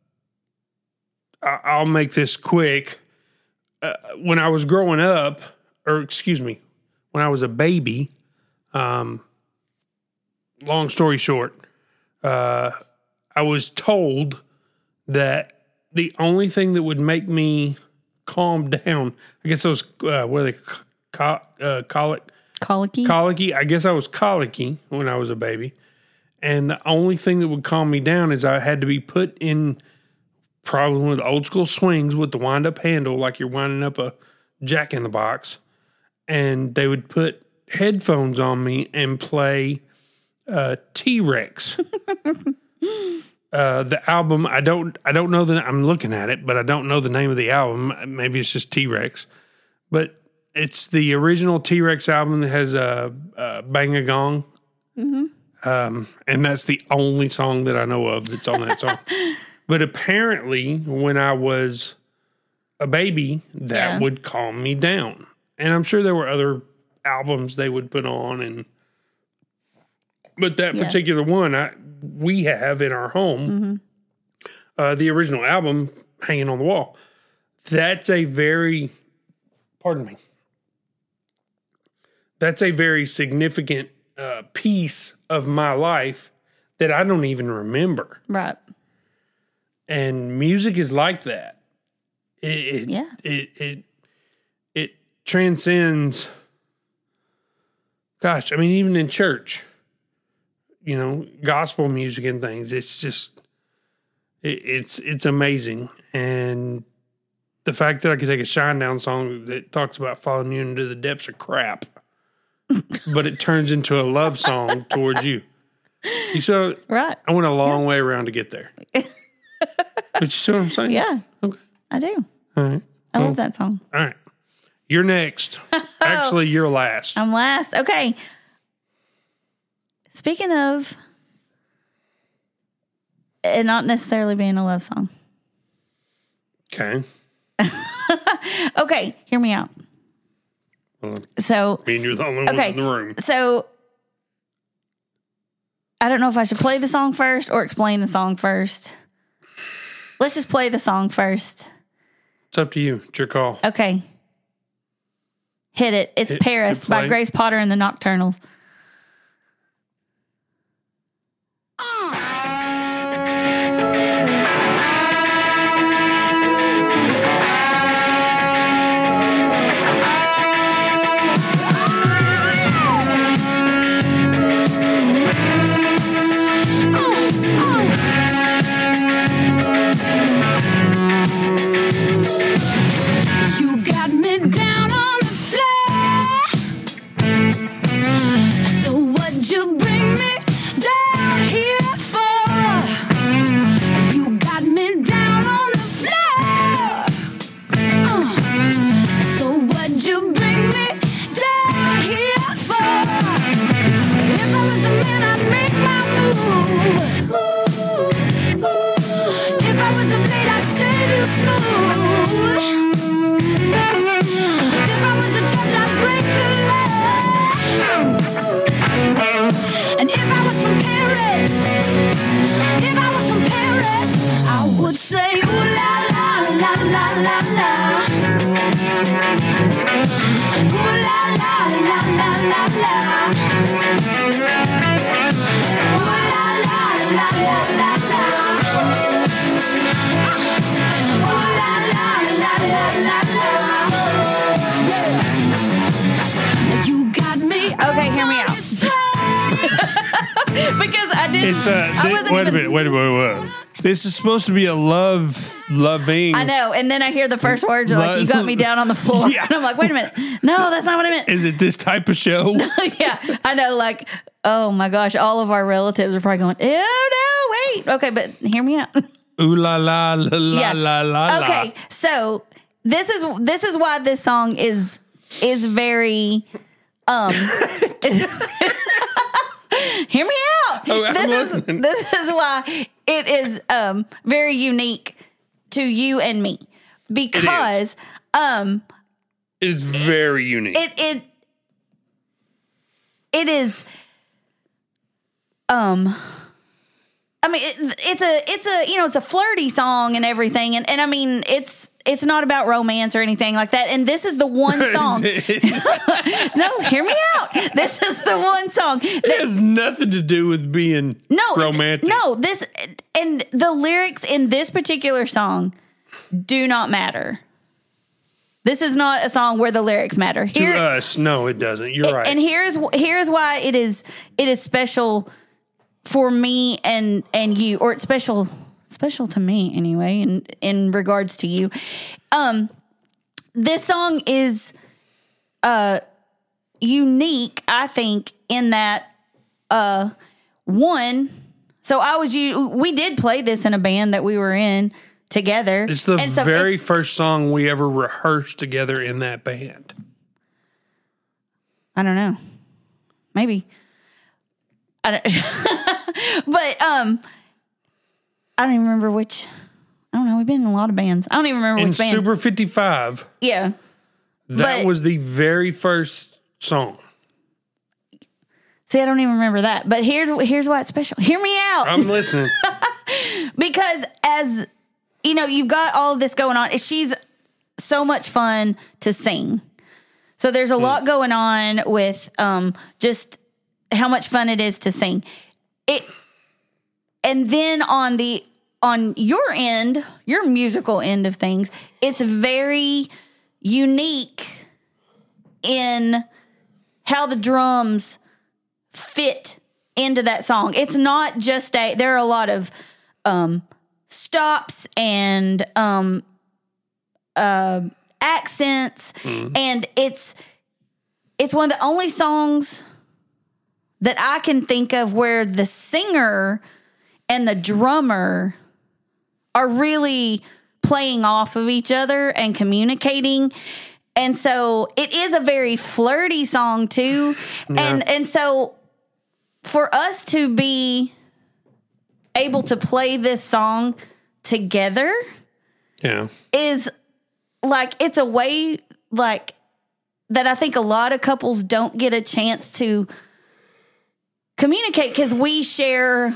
I, I'll make this quick. Uh, when I was growing up, or excuse me, when I was a baby, um, long story short, uh, I was told that the only thing that would make me calm down, I guess I was, uh, what are they, co- uh, colic, Colicky. colicky. I guess I was colicky when I was a baby. And the only thing that would calm me down is I had to be put in probably one of the old school swings with the wind up handle, like you're winding up a Jack in the Box. And they would put headphones on me and play uh, T-Rex. uh, the album, I don't, I don't know that I'm looking at it, but I don't know the name of the album. Maybe it's just T-Rex, but it's the original T-Rex album that has a uh, uh, Bang a Gong. Mm-hmm. Um, and that's the only song that I know of that's on that song. But apparently when I was a baby, that Yeah. would calm me down. And I'm sure there were other albums they would put on, and but that Yeah. particular one I we have in our home, Mm-hmm. uh, the original album hanging on the wall. That's a very, pardon me, that's a very significant uh, piece of my life that I don't even remember. Right. And music is like that. It, it Yeah. It it it transcends. Gosh, I mean, even in church, you know, gospel music and things. It's just, it, it's it's amazing, and the fact that I could take a Shinedown song that talks about falling you into the depths of crap, but it turns into a love song towards you. You saw, Right. I went a long way around to get there. But you see what I'm saying? Yeah. Okay. I do. All right. I Well, love that song. All right. You're next. Actually, you're last. I'm last. Okay. Speaking of it not necessarily being a love song. Okay. Okay, hear me out. Well, So, me and you're the only ones okay. in the room. So, I don't know if I should play the song first or explain the song first. Let's just play the song first. It's up to you. It's your call. Okay. Hit it. It's Hit- Paris hit by play. Grace Potter and the Nocturnals. You got me down on the floor. So what'd you bring me down here for? You got me down on the floor. Uh, so what'd you bring me down here for? If I was a man, I'd make my move. Ooh, ooh. If I was a blade, I'd save you smooth. If I was a judge, I'd break the law. And if I was from Paris, if I was from Paris, I would say ooh la la la la la la. Ooh la la la la la la. Ooh la la la la la la. Ooh la la la la la la. You got me. Okay, hear me out. Because I didn't. It's uh, I thi- wasn't wait even, a minute. Wait a minute. Wait a minute. This is supposed to be a love, loving. I know. And then I hear the first words are like, Lo- you got me down on the floor. Yeah. And I'm like, wait a minute. No, that's not what I meant. Is it this type of show? Yeah, I know. Like, oh my gosh, all of our relatives are probably going, oh no, wait. Okay, but hear me out. Ooh la la la la Yeah. la la. Okay, so this is this is why this song is is very um hear me out. Oh, I'm this listening. is this is why it is um very unique to you and me. Because um It's very unique. it it it is um I mean it, it's a it's a you know it's a flirty song and everything and, and I mean it's it's not about romance or anything like that and this is the one song. No, hear me out. This is the one song It that has nothing to do with being no romantic. No, this and the lyrics in this particular song do not matter. This is not a song where the lyrics matter. To Here, us, no, it doesn't. You're right. and here's here's why it is it is special for me and and you, or it's special special to me anyway, in, in regards to you. Um, this song is uh, unique, I think, in that uh, one, so I was, you. we did play this in a band that we were in together. It's the And so very it's- first song we ever rehearsed together in that band. I don't know. Maybe. I don't, but um, I don't even remember which. I don't know. We've been in a lot of bands. I don't even remember In which band. Super fifty-five, yeah. that But- was the very first song. See, I don't even remember that. But here's here's why it's special. Hear me out. I'm listening. Because as you know, you've got all of this going on. She's so much fun to sing. So there's a lot going on with um, just how much fun it is to sing. It, and then on the on your end, your musical end of things, it's very unique in how the drums fit into that song. It's not just a. There are a lot of um, stops and um, uh, accents, and it's it's one of the only songs that I can think of where the singer and the drummer are really playing off of each other and communicating. And so it is a very flirty song too. And and so for us to be able to play this song together Yeah. is like, it's a way like that I think a lot of couples don't get a chance to communicate, because we share,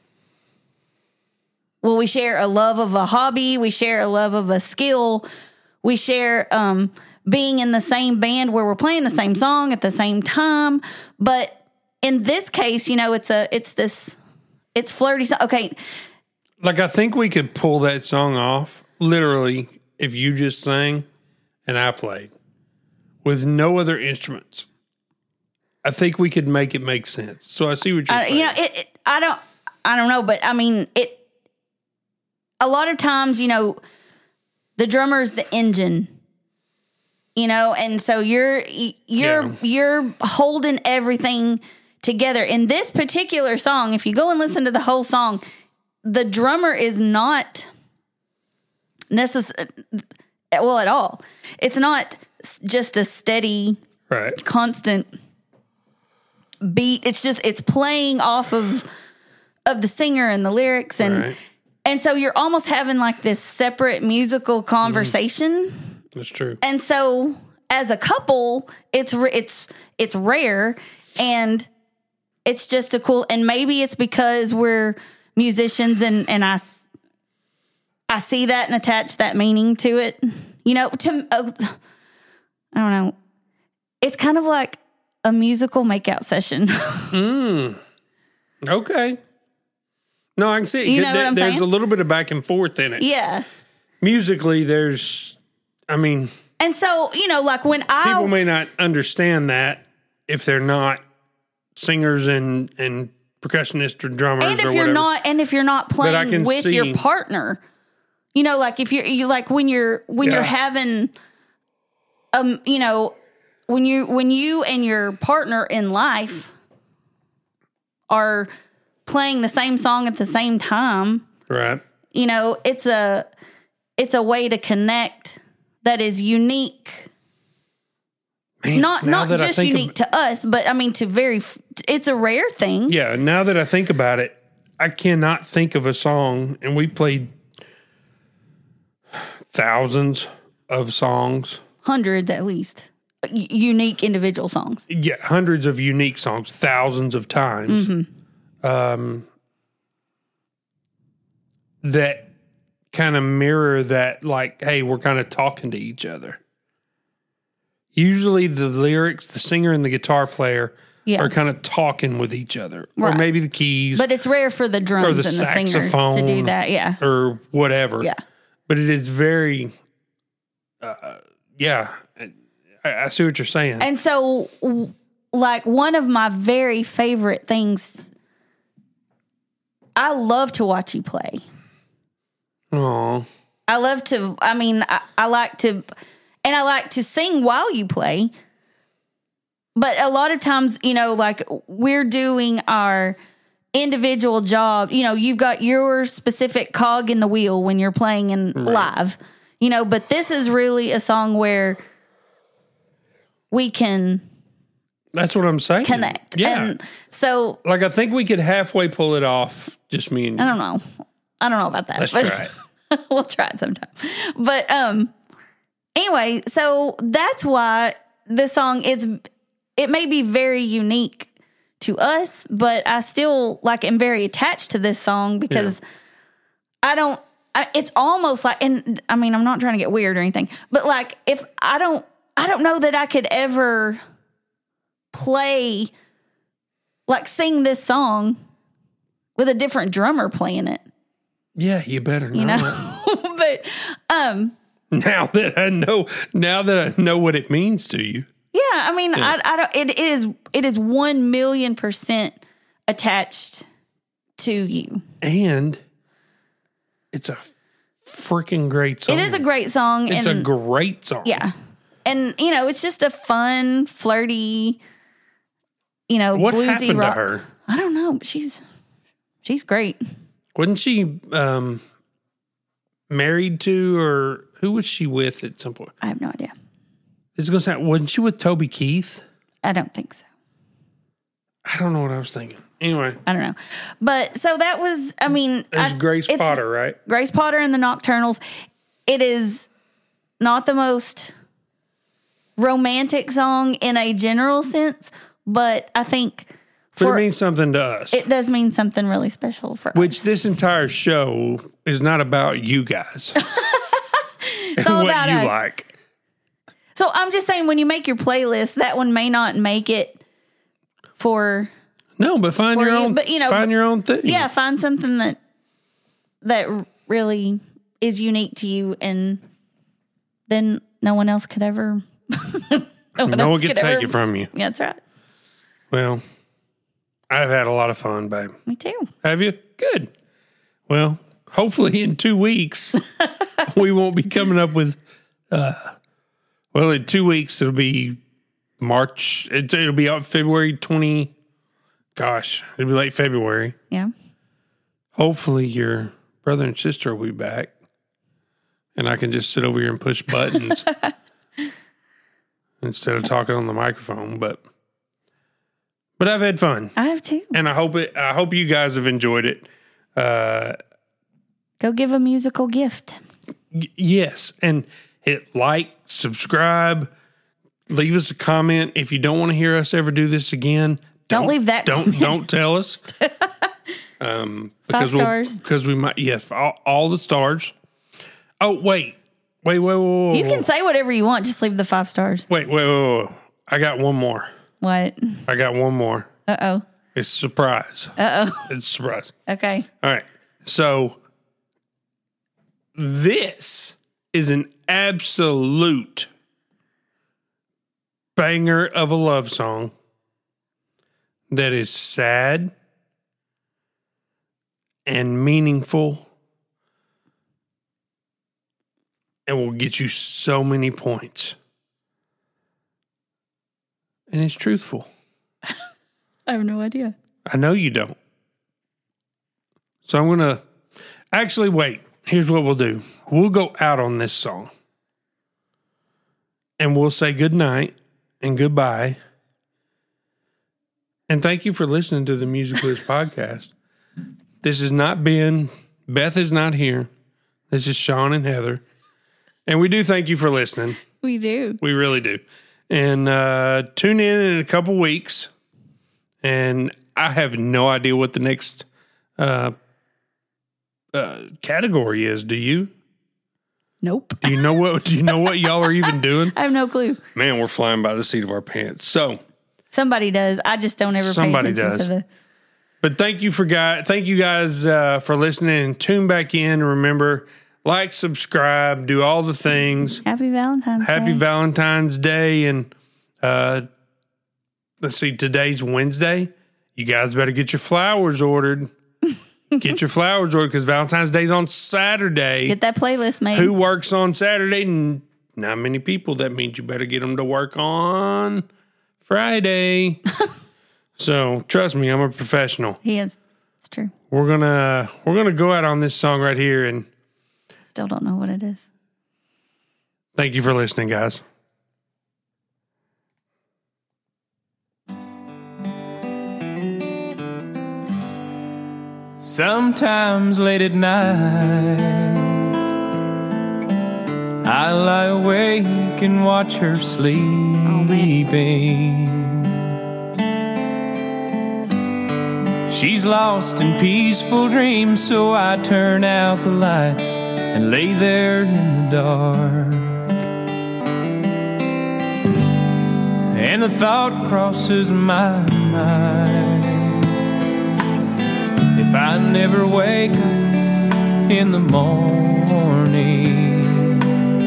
well, we share a love of a hobby, we share a love of a skill, we share um, being in the same band where we're playing the same song at the same time. But in this case, you know, it's a it's this it's flirty. So- okay, Like, I think we could pull that song off, literally, if you just sang and I played with no other instruments. I think we could make it make sense. So I see what you're I, saying. you know, it, it. I don't. I don't know, but I mean, it. A lot of times, you know, the drummer is the engine. You know, and so you're you're Yeah. you're holding everything together. In this particular song, if you go and listen to the whole song, the drummer is not necessary. Well, at all. It's not s- just a steady, Right. constant beat. It's just it's playing off of of the singer and the lyrics, and Right. and so you're almost having like this separate musical conversation. That's true. And so as a couple, it's ra- it's it's rare, and it's just a cool. And maybe it's because we're musicians, and and I s- I see that and attach that meaning to it. You know, to uh, I don't know. It's kind of like a musical makeout session. Okay. No, I can see it. You know There- what I'm there's saying? a little bit of back and forth in it. Yeah. Musically, there's, I mean, And so, you know, like when I people may not understand that if they're not singers and, and percussionists or drummers and or if you're whatever. not and if you're not I playing can with see- your partner, you know, like if you're you like when you're when Yeah. you're having um you know when you when you and your partner in life are playing the same song at the same time, Right. you know, it's a it's a way to connect that is unique. Man, Not now not that I just think unique ab- to us, but I mean to very f- it's a rare thing. Yeah, now that I think about it, I cannot think of a song, and we played thousands of songs. Hundreds at least. U- unique individual songs. Yeah, hundreds of unique songs, thousands of times. Mm-hmm. Um, that kind of mirror that, like, hey, we're kind of talking to each other. Usually the lyrics, the singer and the guitar player Yeah. are kind of talking with each other. Or Right. maybe the keys But it's rare for the drums or the and the singers to saxophone do that. Yeah. or whatever. Yeah. But it is very, uh, yeah, I, I see what you're saying. And so, w- like, one of my very favorite things, I love to watch you play. Aw. I love to, I mean, I, I like to, and I like to sing while you play. But a lot of times, you know, like we're doing our individual job. You know, you've got your specific cog in the wheel when you're playing in Right. live, you know, but this is really a song where we can That's what I'm saying. connect. Yeah. And so like, I think we could halfway pull it off, just me and you. I don't know. I don't know about that. Let's but try it. we'll try it sometime. But um anyway, so that's why this song it's it may be very unique to us, but I still like am very attached to this song because I don't I, it's almost like, and I mean, I'm not trying to get weird or anything, but like if I don't I don't know that I could ever play like sing this song with a different drummer playing it. Yeah, you better not. You know, but um, Now that I know, now that I know what it means to you. yeah, I mean, I, I don't. It, it is it is one million percent attached to you. And it's a freaking great song. It is a great song. It's and, a great song. yeah, and you know, it's just a fun, flirty, you know, What bluesy happened rock. to her? I don't know. But she's she's great. Wasn't she um, married to, or who was she with at some point? I have no idea. It's going to sound, wasn't she with Toby Keith? I don't think so. I don't know what I was thinking. Anyway, I don't know. But so that was, I mean, there's I- Grace it's Potter, right? Grace Potter and the Nocturnals. It is not the most romantic song in a general sense, but I think But for it means something to us. it does mean something really special for Which us. this entire show is not about you guys. It's all what about you us. like. So I'm just saying, when you make your playlist, that one may not make it for No, but find For your you, own. but, you know, find but- your own thing. yeah, find something that that really is unique to you, and then no one else could ever. no one, no else one can could take ever- it from you. Yeah, that's right. Well, I've had a lot of fun, babe. Me too. Have you? Good. Well, hopefully in two weeks we won't be coming up with. Uh, well, in two weeks it'll be March. It, it'll be out February twenty. Gosh, it'll be late February. Yeah. Hopefully your brother and sister will be back, and I can just sit over here and push buttons instead of talking on the microphone. But but I've had fun, I have too. and I hope it. I hope you guys have enjoyed it. Uh, Go give a musical gift. y- yes, and hit like, subscribe, leave us a comment if you don't want to hear us ever do this again. Don't leave that Don't comment. don't tell us. Um, because we'll- stars. because we might. Yes, all, all the stars. Oh wait, wait, wait, wait, wait. You can say whatever you want. Just leave the five stars. wait, wait, wait, wait. I got one more. What? I got one more. Uh oh. It's a surprise. Uh oh. It's a surprise. Okay. All right. So this is an absolute banger of a love song that is sad and meaningful and will get you so many points. And it's truthful. I have no idea. I know you don't. So I'm going to actually wait. Here's what we'll do. We'll go out on this song. And we'll say good night and goodbye. And thank you for listening to the Music List podcast. This has not been, Beth is not here. This is Sean and Heather. And we do thank you for listening. We do. We really do. And uh, tune in in a couple weeks. And I have no idea what the next uh, uh, category is. Do you? Nope. Do you know what? Do you know what y'all are even doing? I have no clue. Man, we're flying by the seat of our pants. So, Somebody does. I just don't ever Somebody pay attention does. to the. but thank you for guys. Thank you guys uh, for listening and tune back in. Remember, like, subscribe, do all the things. Happy Valentine's Happy Day. Valentine's Day. And uh, let's see, today's Wednesday. You guys better get your flowers ordered. Get your flowers ordered because Valentine's Day's on Saturday. Get that playlist made. Who works on Saturday? N- Not many people. That means you better get them to work on Friday. So trust me, I'm a professional. He is. It's true. We're gonna we're gonna go out on this song right here, and Still don't know what it is. thank you for listening, guys. Sometimes late at night, I lie awake and watch her sleeping. She's lost in peaceful dreams, so I turn out the lights and lay there in the dark. And a thought crosses my mind. If I never wake up in the morning,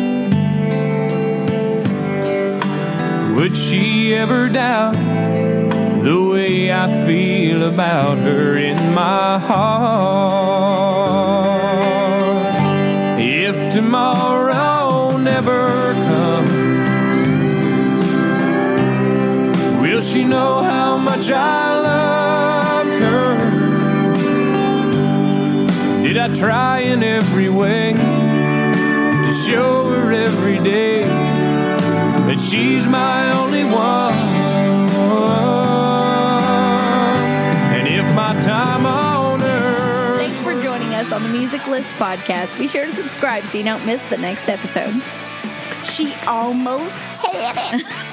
would she ever doubt the way I feel about her in my heart? If tomorrow never comes, will she know how much I loved her? Did I try in every way to show her every day that she's my only one? And if my time on earth... Thanks for joining us on the Music List podcast. Be sure to subscribe so you don't miss the next episode. She almost had it.